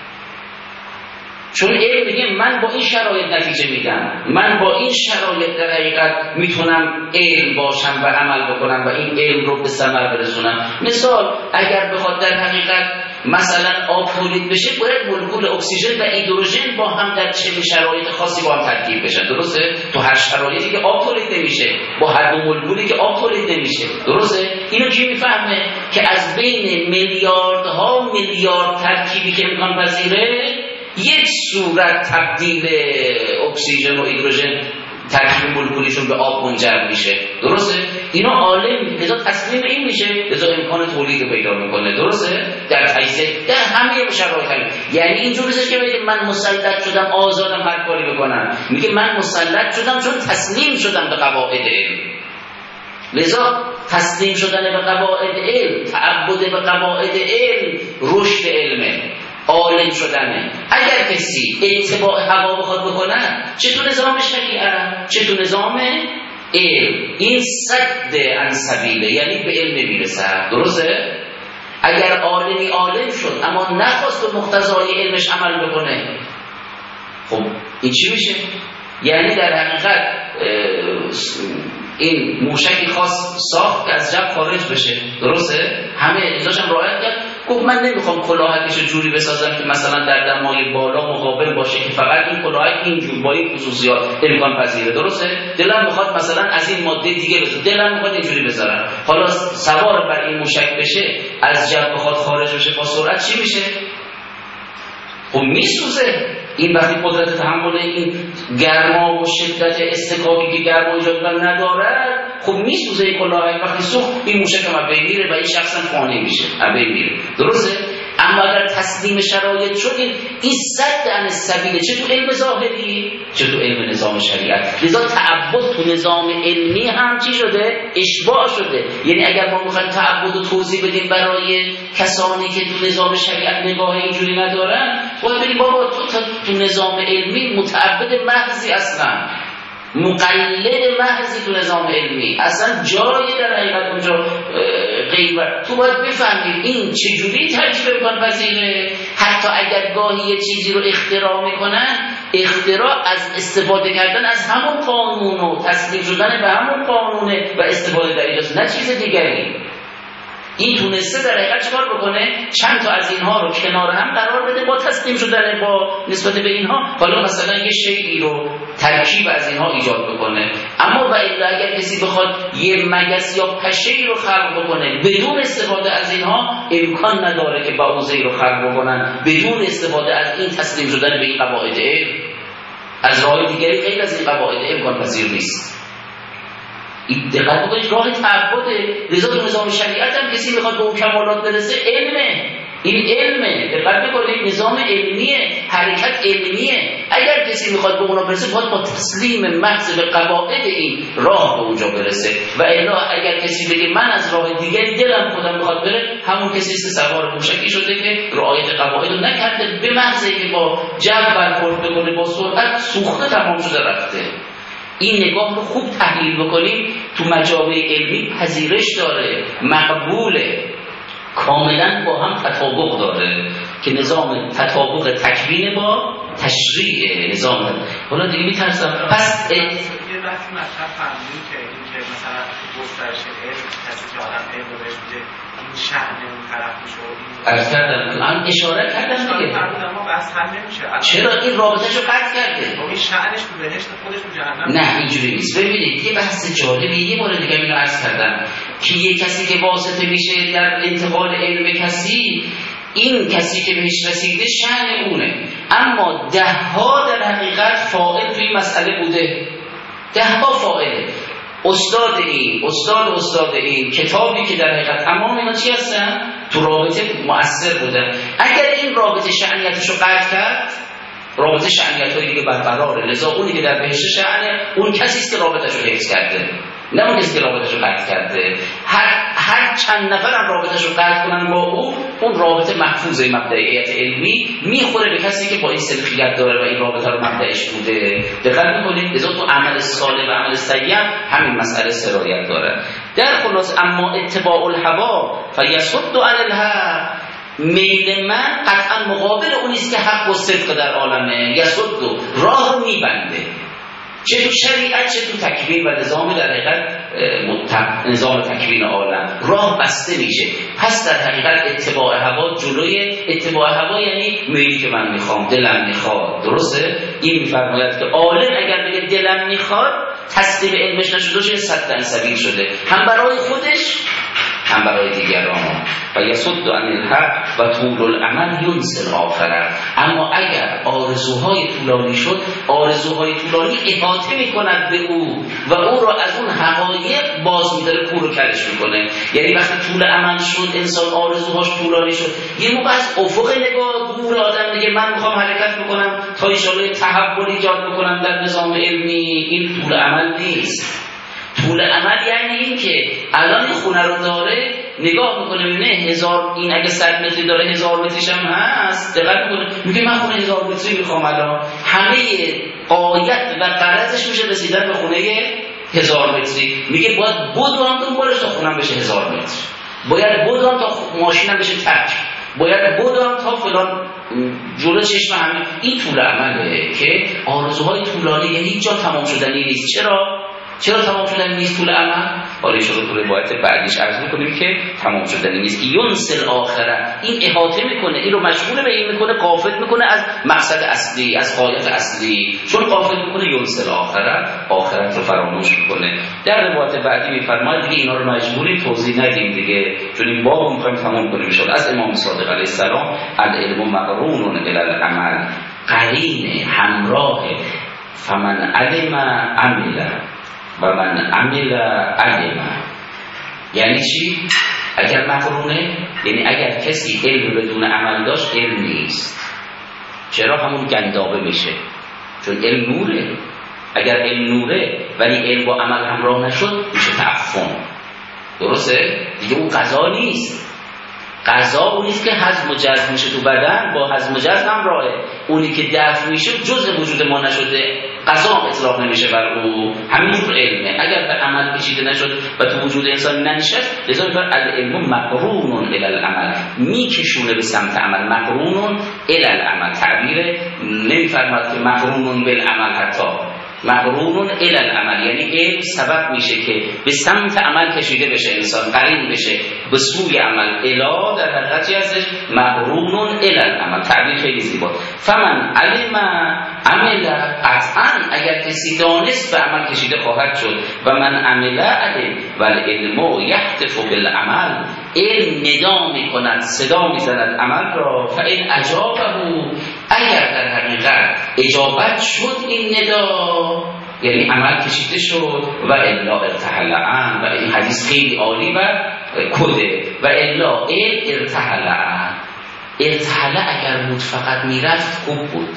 چون علم میگه من با این شرایط نتیجه میدم، من با این شرایط در حقیقت میتونم علم باشم و عمل بکنم و این علم رو به ثمر برسونم. مثال اگر بخواد در حقیقت مثلا آب تولید بشه، باید مولکول اکسیژن و هیدروژن با هم در چه شرایط خاصی با هم ترکیب بشن. درسته؟ تو هر شرایطی که آب تولید نمیشه، با هر دو مولکولی که آب تولید نمیشه. درسته؟ اینو کی میفهمه؟ که از بین میلیاردها میلیارد ترکیبی که امکان پذیره یک صورت تبدیل اکسیژن و هیدروژن ترکیب مولکولیشون به آب منجر میشه. درسته؟ اینا عالم لذا تسلیم این میشه، لذا امکان تولید پیدا میکنه. درسته؟ در تجزیه در همه شرایط. یعنی اینجور نیست که بگه من مسلط شدم آزادم هر کاری بکنم، میگه من مسلط شدم چون تسلیم شدم به قواعد علم. لذا تسلیم شدن به قواعد علم، تعبد به قواعد علم رشد علمه، عالم شدنه. اگر کسی اتباع هوا بخواد بکنه، چه تو نظام شریعت چه تو نظام علم، این صد عن سبیله، یعنی به علم میرسه. درسته؟ اگر عالمی عالم شد اما نخواست به مقتضای علمش عمل بکنه، خب این چی میشه؟ یعنی در حقیقت این موشکی خاص ساخت که از جب خارج بشه. درسته؟ همه ازاشم رعایت کرد. گفت من نمیخوام کلاهکشو جوری بسازم که مثلا در دمای بالا مقابل باشه که فقط این کلاهک اینجور با این خصوصیات امکان پذیره. درسته؟ دلم میخواد مثلا از این ماده دیگه بذارم، دلم میخواد اینجوری بذارم. حالا سوار بر این موشک بشه، از جب بخواد خارج بشه با سرعت، چی میشه؟ خب میسوزه. این وقتی قدرت تحمل این گرما و شدت استکاکی که گرما ایجاد ندارد، خب میسوزه این کلاهک. وقتی سوخت این موشک هم ابی میره و این شخص هم فانی میشه، ابی میره. درسته؟ اما اگر تسلیم شرایط شدیم، این صد عن السبیل، چه تو علم ظاهری چه تو علم نظام شریعت. لذا تعبد تو نظام علمی هم چی شده؟ اشباع شده. یعنی اگر ما میخوایم تعبد رو توضیح بدیم برای کسانی که تو نظام شریعت نگاه اینجوری ندارن، باید بریم بابا تو نظام علمی متعبد محضی، اصلا مقلد محضی تو نظام علمی، اصلا جایی در حقیقت اونجا غیبت. تو باید بفهمید این چجوری ترکیب امکان پذیره. حتی اگر گاهی یه چیزی رو اختراع میکنن، اختراع از استفاده کردن از همون قانون و تسلیم شدن به همون قانونه و استفاده در اینجاست، نه چیز دیگری. این تونسته در حقیقت چکار بکنه؟ چند تا از اینها رو کنار هم قرار بده با تسلیم شدن با نسبت به اینها، حالا مثلا یه شیئی رو ترکیب از اینها ایجاد بکنه. اما و الا اگر کسی بخواد یه مگس یا پشه‌ای رو خلق بکنه بدون استفاده از اینها، امکان نداره که بعوضه‌ای رو خلق بکنن بدون استفاده از این تسلیم شدن به این قواعد علم. از راه دیگری غیر از این قواعد امکان پذیر نیست. این دقت بکنید راه تعبده. لذا تو نظام شریعت هم کسی میخواد به اون کمالات برسه علمه، این علمه. دقت بکنید نظام علمیه، حرکت علمیه. اگر کسی میخواد به اونا برسه باید با تسلیم محض به قواعد این راه به اونجا برسه. و الا اگر کسی بگه من از راه دیگری دلم خودم میخواد بره، همون کسی است سوار موشکی شده که رعایت قواعد رو نکرده، به محض اینکه با جو برخورد بکنه با سرعت سوخته تمام شده رفته. این نگاه رو خوب تحلیل بکنیم تو مجامع علمی پذیرش داره، مقبوله، کاملا با هم تطابق داره که نظام تطابق تکوین با تشریع نظام. حالا دیگه میترسم پس یه بحثی مطرح فهمیدیم که این که مثلا گسترش علم کسی که آدم علم رو بهش میده این شأن اون طرف میشه. عرض کردم من اشاره کردم دیگه اما بحث حل نمیشه. چرا این رابطه‌شو قطع کرده؟ این شأنش تو بهشت خودش تو جهنم. نه اینجوری نیست. ببینید یه بحث جالبی یه بار دیگه اینو عرض کردم که یه کسی که واسطه میشه در انتقال علم کسی، این کسی که بهش رسیده شأن اونه، اما دهها در حقیقت فاعل توی مسئله بوده، دهها فاعله. استاد این کتابی که در حقیقت تمام اینا چی هستن؟ تو رابطه مؤثر بودن. اگر این رابطه شأنیتشو قطع کرد، رابطه شأنیت‌های دیگه برقراره. لذا اونی که در بهشت شأنه اون کسی است که رابطه‌شو حفظ کرده، نه اون کسی که رابطه‌شو قطع کرده. هر چند نفر هم رابطه‌شو قطع کنن با اون رابطه محفوظه. مبدئیت علمی میخوره به کسی که با این سلفیت داره و این رابطه رو مبدأش بوده. دقت می‌کنید لذا تو عمل صالح و عمل سیء همین مسئله سرایت داره. در خلاص اما اتباع الهوا فیصد عن الحق، میل من قطعا مقابل اونیست که حق و صدق در عالمه. یصد راه رو میبنده، چه تو شریعت چه تو تکوین و نظام در حقیقت نظام تکوین عالم راه بسته میشه. پس در حقیقت اتباع هوا جلوی اتباع هوا یعنی میلی که من میخوام، دلم میخواد. درسته؟ این میفرماید که عالم اگر بگه دلم میخواد، تسلیم علمش نشده شه، صد سبیل شده، هم برای خودش هم برای دیگران. و یصد عن الحق و طول الامل ینسل آخره. اما اگر آرزوهای طولانی شد، آرزوهای طولانی احاطه میکند به او و او را از اون حقایق باز میداره، کور و کرش میکنه. یعنی وقتی طول امل شد، انسان آرزوهاش طولانی شد، یه موقع از افق نگاه دور آدم میگه من میخوام حرکت بکنم تا ایشالله تحول ایجاد بکنم در نظام علمی. این طول امل نیست. طول امل یعنی این که الان این خونه رو داره، نگاه میکنه میبینه 1000، این اگه 100 متری داره 1000 متریش هم هست، دقت میکنه میگه من خونه 1000 متری میخوام. الان همه قایت و غرضش میشه رسیدن به خونه 1000 متری. میگه باید بدوام دنبالش تا خونم بشه 1000 متر، باید بدوام تا ماشینم بشه تک، باید بدوام تا فلان جلو چشم همه. این طول امله که آرزوهای طولانی یعنی هیچ جا تمام شدنی نیست. چرا تمام شدنی نیست طول امل؟ حالا ایشون تو روایت بعدیش عرض می‌کنیم که تمام شدنی نیست، که ینسل آخره. این احاطه میکنه، این رو مشغول به این میکنه، غافل میکنه از مقصد اصلی، از غایت اصلی. چون غافل میکنه ینسل آخره، آخرت رو فراموش میکنه. در روایت بعدی میفرماید دیگه اینا رو مجبوری توضیح ندیم دیگه، چون این باب رو می‌خوایم تمام کنیم. میشه از امام صادق علیه السلام العلم مقرون الی العمل، قرین همراه، فمن علم عمل و من عمل علم. یعنی چی؟ اگر مقرونه یعنی اگر کسی علم بدون عمل داشت، علم نیست. چرا؟ همون گندابه میشه، چون علم نوره. اگر علم نوره ولی علم با عمل همراه نشد، میشه تعفن. درسته؟ دیگه اون قضا نیست. قضا اونیست که هضم و جذب میشه تو بدن، با هضم و جذب همراهه. اونی که دفع میشه جزء وجود ما نشده، قضا اطلاق نمیشه بر او. همینجور علمه، اگر به عمل کشیده نشد و تو وجود انسان ننشست، لذا میگن العلم مقرون الی العمل، میکشونه به سمت عمل. مقرون الی العمل تعبیر نمیفرماد که مقرون بالعمل، حتی مقرون الی العمل، یعنی علم سبب میشه که به سمت عمل کشیده بشه، انسان قرین بشه به سوی عمل. الی در حقیقتی ازش مقرون الی العمل، تعبیر خیلی زیبا. فمن علم عمل، قطعا اگر کسی دانست به عمل کشیده خواهد شد. و من عمل علم و العلم یهتف بالعمل، علم ندا میکند، صدا میزند عمل را. فان اجابه، اگر در حقیقت اجابت شد این ندا، یعنی عمل کشیده شد. و الا ارتحل عن، و این حدیث خیلی عالی و کده. و الا ارتحل عن، ارتحل اگر بود فقط میرفت خوب بود،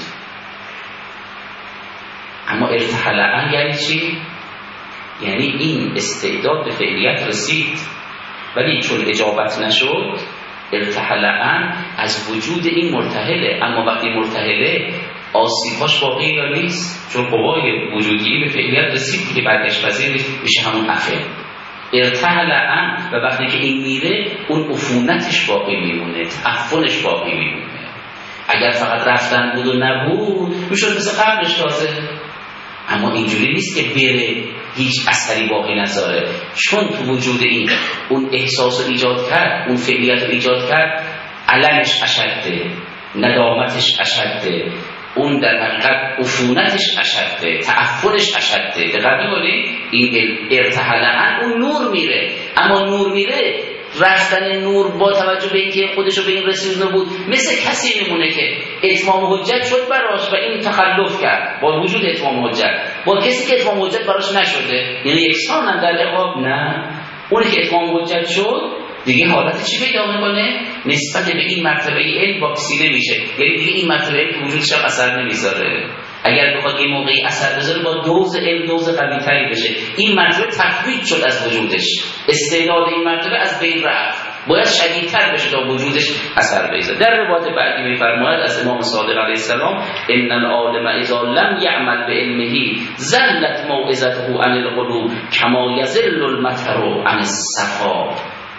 اما ارتحل عن یعنی چی؟ یعنی این استعداد به فعلیت رسید ولی چون اجابت نشد، ارتحل عن از وجود این مرتحله. اما وقتی مرتحله آسیباش باقی یا نیست، چون قوای وجودی به فعلیت رسید که برگشت پذیر نیست، میشه همون عفه. ارتحل عن، و وقتی که این میره اون عفونتش باقی میمونه، تعفنش باقی میمونه. اگر فقط رفتن بود و نبود میشد مثل قبلش تازه، اما اینجوری نیست که بره هیچ اثری باقی نذاره، چون تو وجود این اون احساس رو ایجاد کرد، اون فعلیت رو ایجاد کرد، علمش اشده، ندامتش اشده، اون در حقیقت عفونتش اشده، تعفنش اشده. دقیق می‌کنید؟ این ارتحل عن اون نور میره، اما نور میره، رفتن نور با توجه به اینکه خودش رو به این رسیدن بود، مثل کسی میمونه که اتمام حجت شد براش و این تخلف کرد با وجود اتمام حجت، با کسی که اتمام حجت براش نشده، یعنی یکسانن در عقاب. نه، اونی که اتمام حجت شد دیگه حالت چی پیدا میکنه؟ نسبت به این مرتبه علم واکسینه میشه، یعنی دیگه این مرتبه علم تو وجودش اثر نمیذاره. اگر بخواد این موقعی اثر بذاره با دوز علم دوز قوی‌تری بشه. این مرتبه تفویض شد از وجودش، استعداد این مرتبه از بین رفت، باید شدیدتر بشه تا وجودش اثر بذاره. در روایت بعدی میفرماید از امام صادق علیه السلام: ان العالم اذا لم یعمل بعلمه زلت موعظته عن القلوب کما یزل المطر عن الصفا.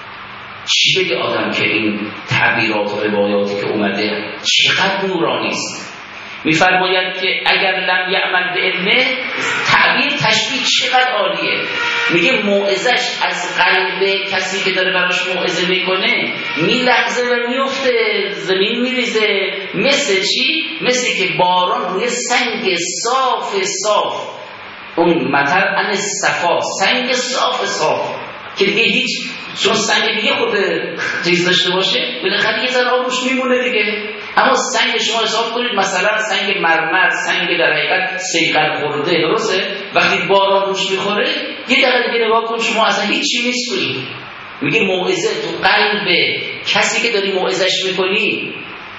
چی بگه آدم که این تعبیرات و روایاتی که اومده چقدر نورانی است. میفرماید که اگر لم یعمل به علمه، تعبیر تشبیه چقدر عالیه. میگه موعظش از قلب کسی که داره براش موعظه میکنه میلغزه و میفته، زمین میریزه. مثل چی؟ مثل که باران روی سنگ صاف، اون مطر عن صفا، سنگ صاف که دیگه هیچ، چون سنگ دیگه خود چیز داشته باشه بالاخره یه ذره آبش میمونه دیگه. اما سنگ شما حساب کنید، مثلا سنگ مرمر، سنگ در حقیقت صیقل خورده، درسته؟ وقتی باران روش میخوره یه دقیقه دیگه نگاه کن شما اصلا هیچی نیست توی. میگه موعظه تو قلب کسی که داری موعظش میکنی،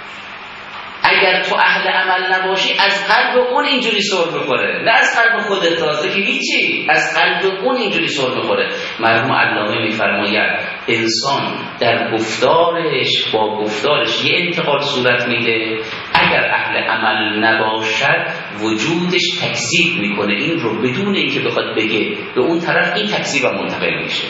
اگر تو اهل عمل نباشی از قلب اون اینجوری سر میخوره، نه از قلب خودت تازه که هیچی، از قلب اون اینجوری سر میخوره. مرحوم علامه میفرماید انسان در گفتارش با گفتارش یه انتقال صورت میده، اگر اهل عمل نباشد وجودش تکذیب میکنه این رو بدون اینکه بخواد بگه به اون طرف، این تکذیب هم منتقل میشه.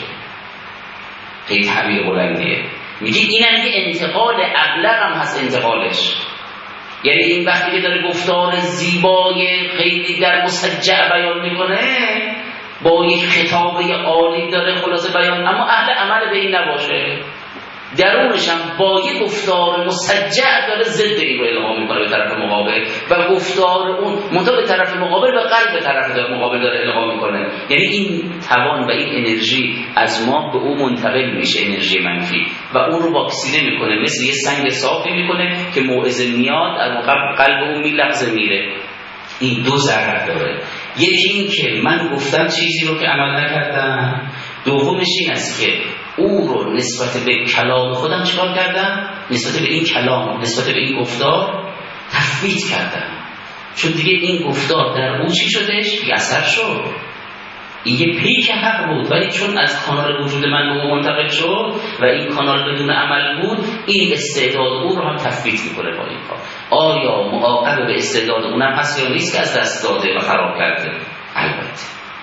خیلی تعبیر بلندیه. میگه اینم یه انتقال ابلغ هم هست انتقالش، یعنی این وقتی که داره گفتار زیبای خیلی در مسجع بیان میکنه، با یک خطابه عالی داره خلاصه بیان، اما اهل عمل به این نباشه، درونش هم با یک گفتار مسجع داره ضد این رو القا میکنه به طرف مقابل، و گفتار اون منتها به طرف مقابل و قلب طرف مقابل داره القا میکنه. یعنی این توان و این انرژی از ما به اون منتقل میشه، انرژی منفی، و اون رو واکسینه میکنه، مثل یه سنگ صافی میکنه که موعظه میاد از قلب اون میلغزه میره. این دو ضرر داره، یکی این که من گفتم چیزی رو که عمل نکردم، دومش این است که او رو نسبت به کلام خودم چیکار کردم؟ نسبت به این کلام، نسبت به این گفتار تفویض کردم، چون دیگه این گفتار در اون چی شدش؟ بی اثر شد. این یه پیک حق بود، ولی چون از کانال وجود من به منتقل شد و این کانال بدون عمل بود، این استعداد اون رو هم تفویض میکنه با این کار. آیا معاقب به استعداد اونم هست یا نیست که از دست داده و خراب کرده؟ البته.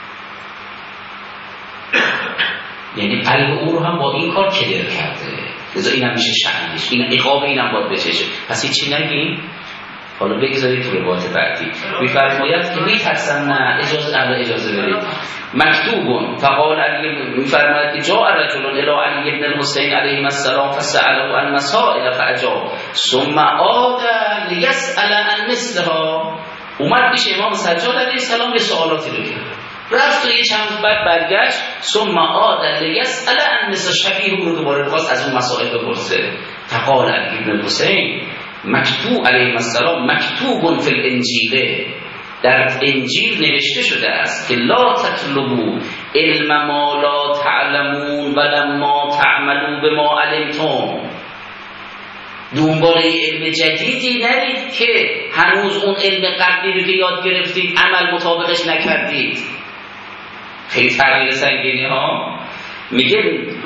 یعنی قلب او رو هم با این کار کدر کرده، لذا این هم میشه شأنش، این عقاب این هم باید بچشه. پس هیچی نگیم، حالا بگذارید تو روایت بعدی میفرماید که میترسم نه اجازه بدید مکتوبون فقال علی میفرماید که جاء رجل الی علی بن الحسین علیه السلام فسأله عن مسائل فاجاب ثم عاد لیسأل عن مثلها. اومد پیش امام سجاد علیه السلام یه سوالاتی رو کرد، رفت و یه چند بعد برگشت ثم عاد لیسأل عن مثل شبیه رو دوباره خواست از اون مسائل بپرسه. فقال علی بن الحسین مکتوب علیه السلام مکتوب فی الانجیل، در انجیل نوشته شده است که لا تطلبوا علم ما لا تعلمون ولما تعملوا بما علمتم. دنبال علم جدیدی نرید که هنوز اون علم قبلی رو که یاد گرفتید عمل مطابقش نکردید. خیلی تغییر سنگینی ها. میگه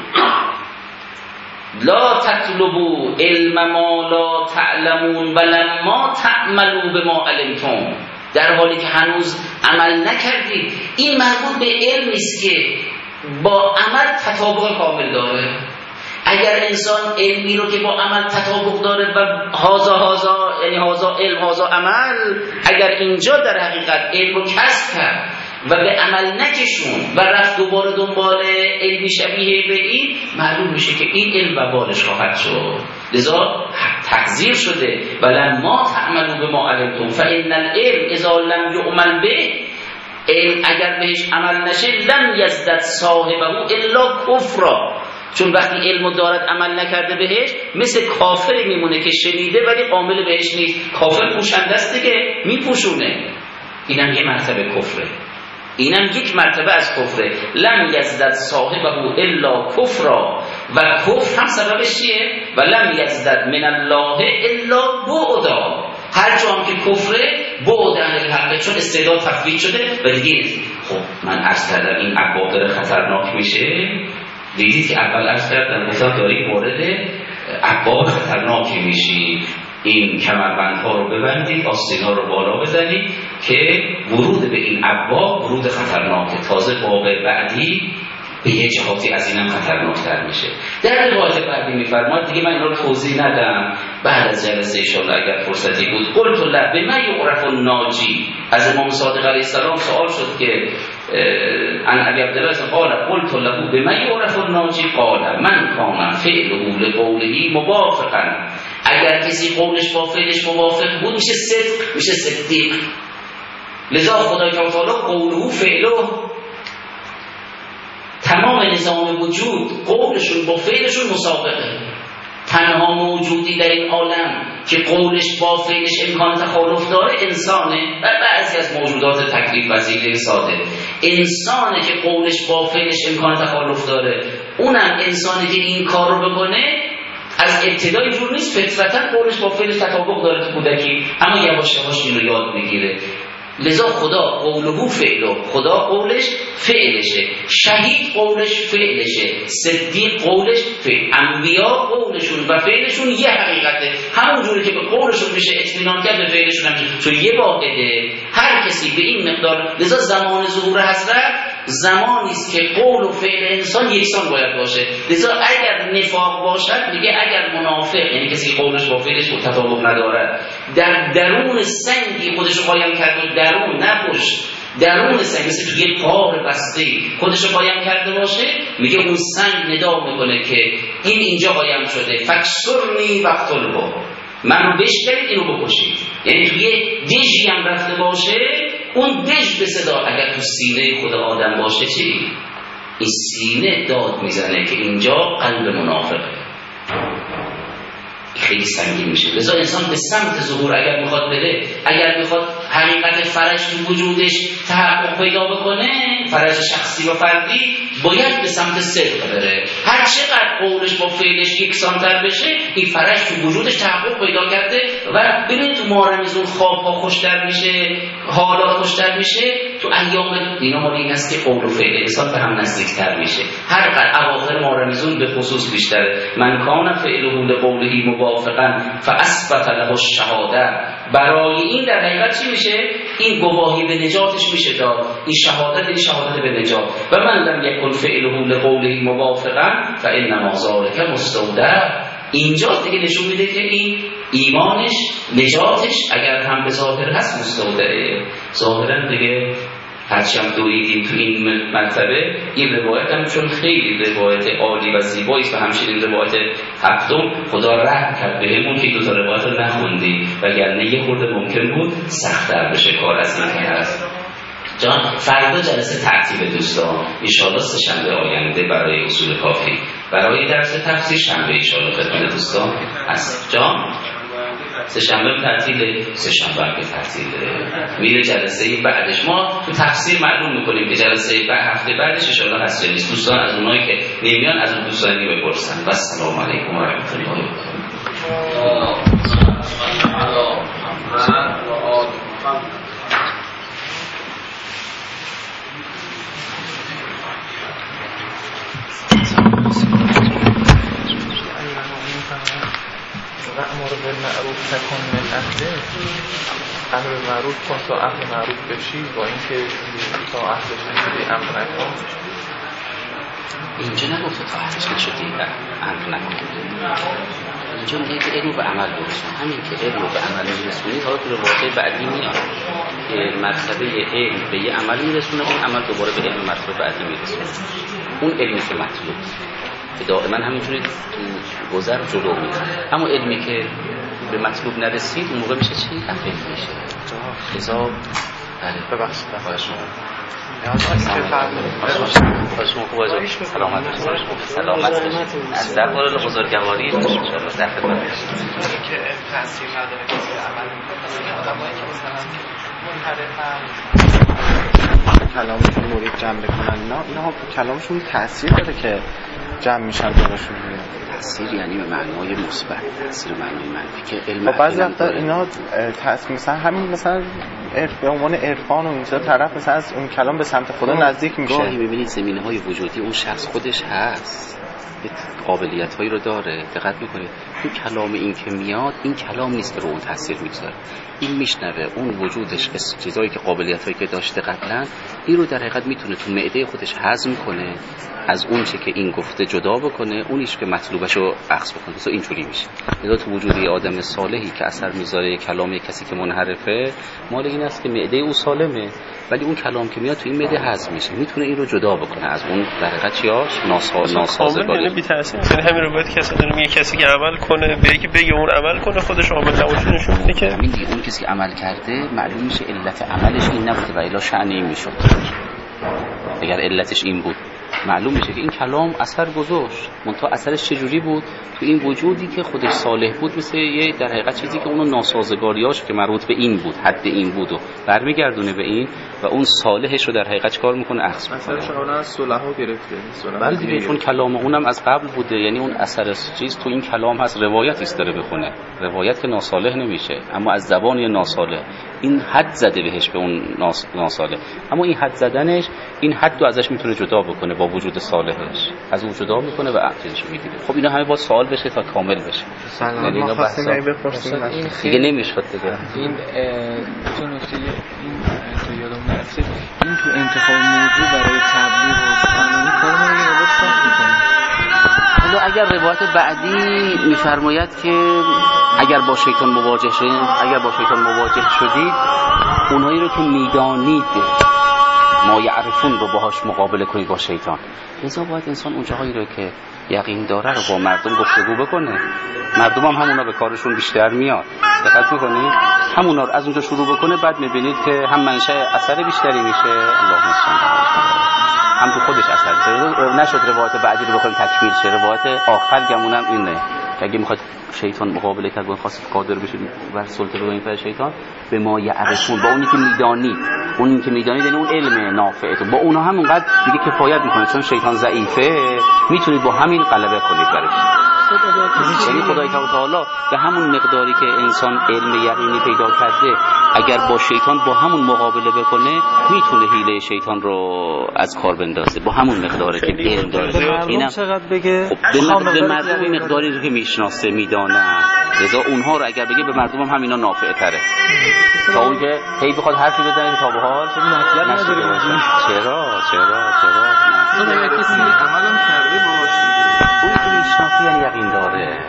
لا تطلبوا علم ما لا تعلمون ولما تعملوا بما علمتم، در حالی که هنوز عمل نکردید. این مربوط به علمی است که با عمل تطابق کامل داره. اگر انسان علمی رو که با عمل تطابق داره و هازا یعنی هازا علم هازا عمل، اگر اینجا در حقیقت علم رو کسب کرد و به عمل نکشون و رفت دوباره دنبال علمی شبیه به این، معلوم میشه که این علم وبالش خواهد شد. لذا تحذیر شده ولما تعملوا بما علمتم فإن العلم اذا لم يعمل به، علم اگر بهش عمل نشه لم یزدد صاحبه الا کفرا، چون وقتی علمو دارد عمل نکرده بهش مثل کافری میمونه که شنیده ولی عامل بهش نیست. کافر پوشنده است که میپوشونه، اینم یه مرتبه کفره، اینم یک مرتبه از کفره. لم یزدد صاحبه الا کفرا، و کفر هم سببش چیه؟ و لم یزدد من الله الا بعدا، هر جا هم که کفره بعد عن الحق، چون استعداد تفویض شده و دیگه. خب من عرض کردم این ابواب داره خطرناک میشه. دیدید که اول عرض کردم گفتم داری مورد ابواب خطرناکی میشی، این کمربندها رو ببندید، آستین‌ها رو بالا بزنید که ورود به این ابواب ورود خطرناکه. تازه باب بعدی به یه جهاتی از اینم خطرناکتر میشه. در روایت بعدی میفرماید، دیگه من این رو توضیح ندم، بعد از جلسه ایشالله اگر فرصتی بود. قلت له بما یعرف الناجی، از امام صادق علیه السلام سوال شد که عن ابی عبدالله قال قلت له بما یعرف الناجی قال من کان فعله لقوله موافقا، اگر کسی قولش با فعلش موافق بود میشه صدق، میشه صدیق. لذا خدای تعالی قوله فعله، تمام نظام وجود قولشون با فعلشون مسابقه. تنها موجودی در این عالم که قولش با فعلش امکان تخالف داره انسانه و بعضی از موجودات تکلیف پذیر ساده. انسانه که قولش با فعلش امکان تخالف داره، اونم انسانی که این کار رو بکنه از ابتدای جور نیست، فطرتا قولش با فعلش تطابق داره تو کودکی، اما یواش یواش این رو یاد میگیره. لذا خدا قوله فعله، خدا قولش فعلشه، شهید قولش فعلشه، صدیق قولش فعل. انبیا قولشون و فعلشون یه حقیقته، همون جوری که به قولشون میشه اطمینان کرد به فعلشون هم میشه، چون یه واحده. هر کسی به این مقدار، لذا زمان ظهور حضرت زمانی است که قول و فعل انسان یکسان باید باشه. لذا اگر نفاق باشد، میگه اگر منافق یعنی کسی قولش با فعلش تطابق نداره، در درون سنگی خودش رو قایم کرده، درون نه پشت، درون سنگ مثل توی قار بسته خودش رو قایم کرده باشه، میگه اون سنگ ندا میکنه که این اینجا قایم شده، فکسرنی وقتلبا، من رو بشکنید اینو بکشید. یعنی توی دژی هم رفته باشه، اون دژ به صدا اگر تو سینه خود آدم باشه چی؟ این سینه داد میزنه که اینجا قلب منافقه، خیلی سنگین میشه. لذا انسان به سمت ظهور اگر میخواد بره، اگر میخواد حقیقت فرج تو وجودش تحقق پیدا بکنه، فرج شخصی و فردی، باید به سمت صدق بره. هر چقدر قولش با فعلش یکسان‌تر بشه، این فرج تو وجودش تحقق پیدا کرده و ببین تو ماه رمضان خواب‌ها خوشتر میشه، حالات خوشتر میشه. تو ایام دینا مال این است که قول و فعل انسان به هم نزدیکتر میشه. هر قدر اواخر ماه رمضان به خصوص بیشتره. من کان فعله لقوله موافقا فاثبت له الشهاده، برای این در حقیقت چی میشه؟ این گواهی به نجاتش میشه داد، این شهادت، این شهادت به نجات. و من لم یکن فعله لقوله موافقا فانما ذلک مستودع، اینجا دیگه نشون میده که این ایمانش، نجاتش اگر هم به ظاهر هست مستودعه. ظاهرا دیگه هرچی هم دویدیم تو این مرتبه، این روایت هم چون خیلی روایت عالی و زیبایی است و همچنین روایت هفتم خدا رحم کرد بهمون که دو تا روایت رو نخوندیم، وگرنه یه خورده ممکن بود سخت‌تر بشه کار از این که هست. جان فردا جلسه ترتیب دوستان انشاءالله سه‌شنبه آینده برای اصول کافی، برای درس تفسیر شنبه انشاءالله خدمت دوستان هست. جان سه‌شنبه تعطیله، سه‌شنبه هم که تعطیله میره جلسه بعدش. ما تو تفسیر معلوم میکنیم که جلسه بعد هفته بعدش انشاءالله هست یا نیست. دوستان از اونایی که نمیان از اون دوستانی بپرسن. و السلام علیکم و رحمت الله و امر بالمعروف تکن من اهله، امر معروف کن تا اهل معروف بشی، با اینکه تا اهلش نشدی امر نکن. اینجا نگفته تا اهلش نشدی امر نکن، اینجا میگه که علم به عمل برسون. همین که علم به عمل میرسونی حالا تو روایت بعدی میاد که مرتبه علم به یه عمل میرسونه، اون عمل دوباره به علم مرتبه بعدی میرسونه. اون علمی که مطلوب که دائما همینجوری تو گذر جلو میره. اما علمی که به مطلوب نرسید اون موقع میشه چی؟ غفلت میشه. حساب ببخشید خواهشون سلامت باشید. از در مورد بزرگواری انشاءالله در خدمت باشید که تاثیر نداره کسی عمل میکنه. آدمایی که مثلا منحرفن کلامشون مرید جمع بکنن، اینا کلامشون تاثیر داره که جمع میشن درشون میاد. تاثیر یعنی به معنای مثبت، تاثیر معنای منفی که علم بعضی وقتا اینا تاثیر مثلا همین مثلا به عنوان عرفان و اینجا طرف مثلا از اون کلام به سمت خدا نزدیک میشه. گاهی میبینید زمینه‌های وجودی اون شخص خودش هست، قابلیت‌هایی رو داره، دقت می‌کنید تو کلام این که میاد، این کلام نیست که رو اون تاثیر می‌گذاره. این میشنوه اون وجودش چیزایی که قابلیت‌هایی که داشته قبلا، این رو در حقیقت میتونه تو معده خودش هضم کنه، از اون چه که این گفته جدا بکنه، اونیش که مطلوبشو اخذ بکنه. مثلا اینجوری میشه. لذا تو وجود یه آدم صالحی که اثر میذاره کلام کسی که منحرفه، مال این است که معده او سالمه، ولی اون کلام که میاد تو این معده هضم میشه، میتونه این رو جدا بکنه از اون در حقیقت چیاش ناسازگاری. یعنی بی تاثیر. یعنی همین رو باید کسی داره میگه کسی که عمل کنه بگه اون عمل کنه خودش عامل نباشه، نشون میده که همین دیگه اون کسی که عمل کرده معلوم میشه علت عملش این نبوده و الا شأن این میشد. اگر علتش این بود معلوم میشه که این کلام اثر گذاشت، منتها اثرش چجوری بود؟ تو این وجودی که خودش صالح بود، مثل یه در حقیقت چیزی که اونو ناسازگاریاش که مربوط به این بود، حد این بود و برمیگردونه به این و اون صالحش رو در حقیقت چیکار میکنه؟ اخذ میکنه. اثرش اون از صلحا گرفته. بله دیگه، چون کلام اونم از قبل بوده، یعنی اون اثر چیز تو این کلام هست، روایتی است داره بخونه، روایت که ناصالح نمیشه، اما از زبان یه ناصالح این حد زده بهش به اون ناصالح، اما این حد زدنش این حد رو ازش میتونه جدا بکنه با وجود صالحش، از اون جدا میکنه و عقلش میگیره. خب اینا همه با سوال بشه تا کامل بشه. یعنی اینا بحثا دیگه نمیشه دیگه. این تو نکته این تو یادم نرسید، این تو انتخاب موضوع برای تبلیغ و قانونی کار ما یه روایت سخت میکنه. حالا اگر روایت بعدی میفرماید که اگر با شیطان مواجه شدید اونهایی رو که میدانید ما یعرفون رو باهاش مقابله کنید با شیطان. لذا باید انسان اون جاهایی رو که یقین داره رو با مردم گفتگو بکنه. مردم هم همونا به کارشون بیشتر میاد. دقت میکنید؟ همونا رو از اونجا شروع بکنه، بعد میبینید که هم منشأ اثر بیشتری میشه. اللهم صل هم تو خودش اثر میشه. نشد روایت بعدی رو بخوایم تکمیل شه. روایت آخر گمونم اینه که اگه میخواد شیطان مقابله کرد، خواست قادر بشه بر سلطه رو این شیطان، به ما یعرفون، با اونی که میدانی، اونی که میدانی یعنی اون علم نافع تو، با اونها هم اونقدر دیگه کفایت میکنه، چون شیطان ضعیفه، میتونید با همین غلبه کنید برش. یعنی خدای تعالی به همون مقداری که انسان علم یقینی پیدا کرده، اگر با شیطان با همون مقابله بکنه، میتونه حیله شیطان رو از کار بندازه با همون مقداری که علم داره. اینا چقدر بگه؟ به مردم مقداری رو که میشناسه میدانه، لذا اونها رو اگر بگه به مردم هم همینا نافع تره تا اون که هی بخواد حرفی بزنه تا به حال مطلب نداره باشه. چرا اون کسی عملم کرده باشه، اون که میشناسه یعنی یقین داره.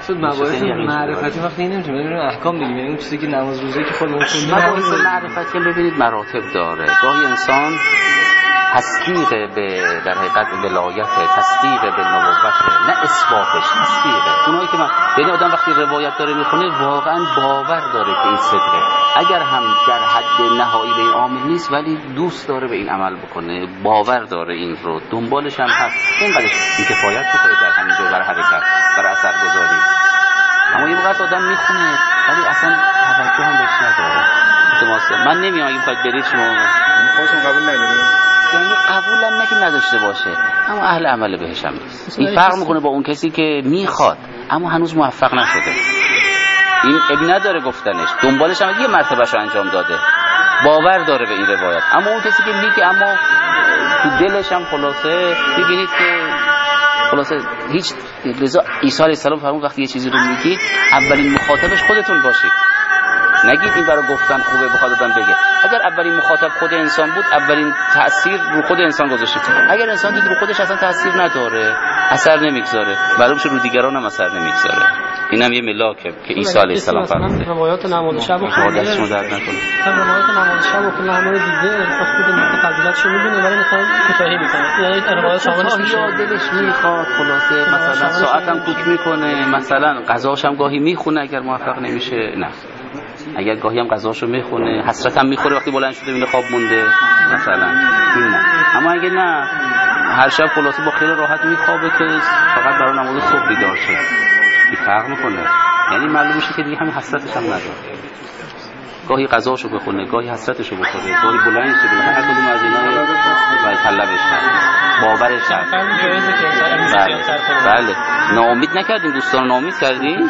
شد مباحث معرفتی وقتی نمیتونیم ببینیم احکام بگیم، یعنی اون چیزی که نماز روزه که خودمون خوندیم مباحث معرفتی ببینید مراتب داره. گاهی انسان تصدیق به در حقیقت ولایت، تصدیق به نبوت، نه اثباتش، تصدیقه. اونایی که یعنی آدم وقتی روایت داره میخونه واقعا باور داره که این صدقه، اگر هم در حد نهایی به این عامل نیست ولی دوست داره به این عمل بکنه، باور داره این رو، دنبالش هم هست، اینقدرش این کفایت بکنه در همینجا برای حرکت، برای اثرگذاری. اما یه موقع آدم میخونه ولی اصلا توجه هم بهش نداره. من نمیام اگه بخواید برید شما خودتون قبول نداره، یعنی قبولم نه که نداشته باشه اما اهل عمل بهش هم نیست. این فرق میکنه با اون کسی که میخواد اما هنوز موفق نشده. این ابن نداره گفتنش، دنبالش هم یه مرتبهشو انجام داده، باور داره به این روایت. اما اون کسی که میگه اما تو دلش هم خلاصه ببینید که خلاصه هیچ، لذا عیسی علیه السلام فرمود وقتی یه چیزی رو میگید اولین مخاطبش خودتون باشید، نگید این برای گفتن خوبه بخواد آدم بگه. اگر اولین مخاطب خود انسان بود اولین تأثیر رو خود انسان گذاشته. اگر انسان دید رو خودش اصلا تأثیر نداره، اثر نمیگذاره، معلوم شه رو دیگران هم اثر نمیگذاره. اینم یه ملاکه که عیسی علیه السلام فرمود. روایات نماز شب و خودش درد نکنه. روایات نماز شب و کل همه دیده خود فضیلتشو میدونه ولی مثلا کوتاهی میکنه. یعنی روایات شاملش میشه. دلش میخواد خلاصه مثلا ساعتم کوک میکنه، مثلا غذاش هم گاهی میخونه اگر موفق نمیشه، نه. اگر گاهی هم غذاشو میخونه، حسرت هم میخوره وقتی بلند شده میبینه خواب مونده مثلا، این نه. اما اگه نه هر شب خلاصه با خیال راحت میخوابه که فقط برای نماز صبح بیدار شه، این فرق میکنه. یعنی معلوم میشه که دیگه همین حسرتش هم نداره. گاهی غذاشو بخونه، گاهی حسرتشو بخوره، گاهی بلند شه، بالاخره هر کدوم از اینا باید طلبش کرد، باورش کرد. بله. ناامید نکردیم دوستان، ناامید کردیم.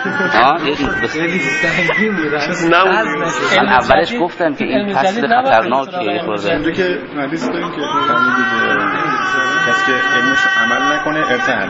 من اولش گفتم که این فصل خطرناکیه خورده. اونجا که حدیث داریم که کسی که علمش عمل نکنه ارتحل.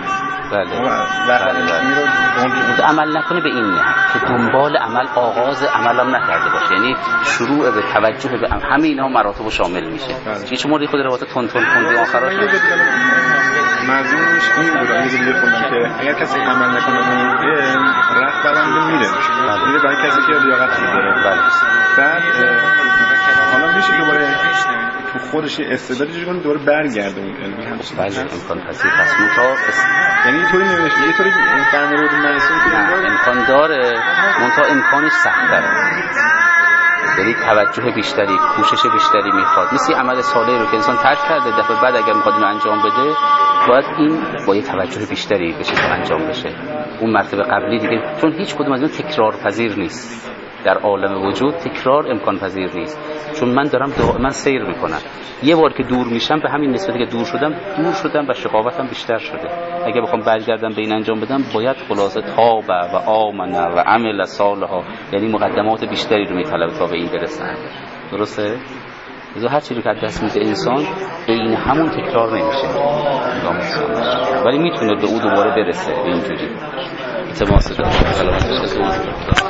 بله. عمل نکنه به این نه که دنبال عمل، آغاز عمل هم نکرده باشه، یعنی شروع به توجه به همه اینها مراتب شامل میشه. چه موردی خود روایت تون خوندی آخرش مضمونش این بود دیگه خوندم که اگر کسی عمل نکنه به این علم رفت برنده میره برای کسی که لیاقت داره. بله. بعد حالا میشه دوباره تو خودش استعدادی جوری کنه دوباره برگرده اون علمی هم. بله امکان پذیر هست. یعنی اینطوری نمیشه، یه طوری فرمود نه امکان داره، منتها امکانش سخت‌تره. یعنی توجه بیشتری، کوشش بیشتری میخواد. مثل عمل صالحی رو که انسان ترک کرده، دفعه بعد اگر میخواد اینو انجام بده باید این با یه توجه بیشتری بشه که انجام بشه. اون مرتبه قبلی دیگه، چون هیچ کدوم از اینا تکرار پذیر نیست. در عالم وجود تکرار امکان پذیر نیست. چون من دارم دائما سیر میکنم، یه بار که دور میشم به همین نسبتی که دور شدم و شقاوتم بیشتر شده. اگه بخوام برگردم به این انجام بدم باید خلاصه تاب و آمن و عمل صالحا، یعنی مقدمات بیشتری رو میطلبه تا به این برسن. درسته؟ لذا هر چیزی که دست میده انسان این همون تکرار نمیشه، ولی میتونه به او دوباره برسه. به اینجوری التماس دارم.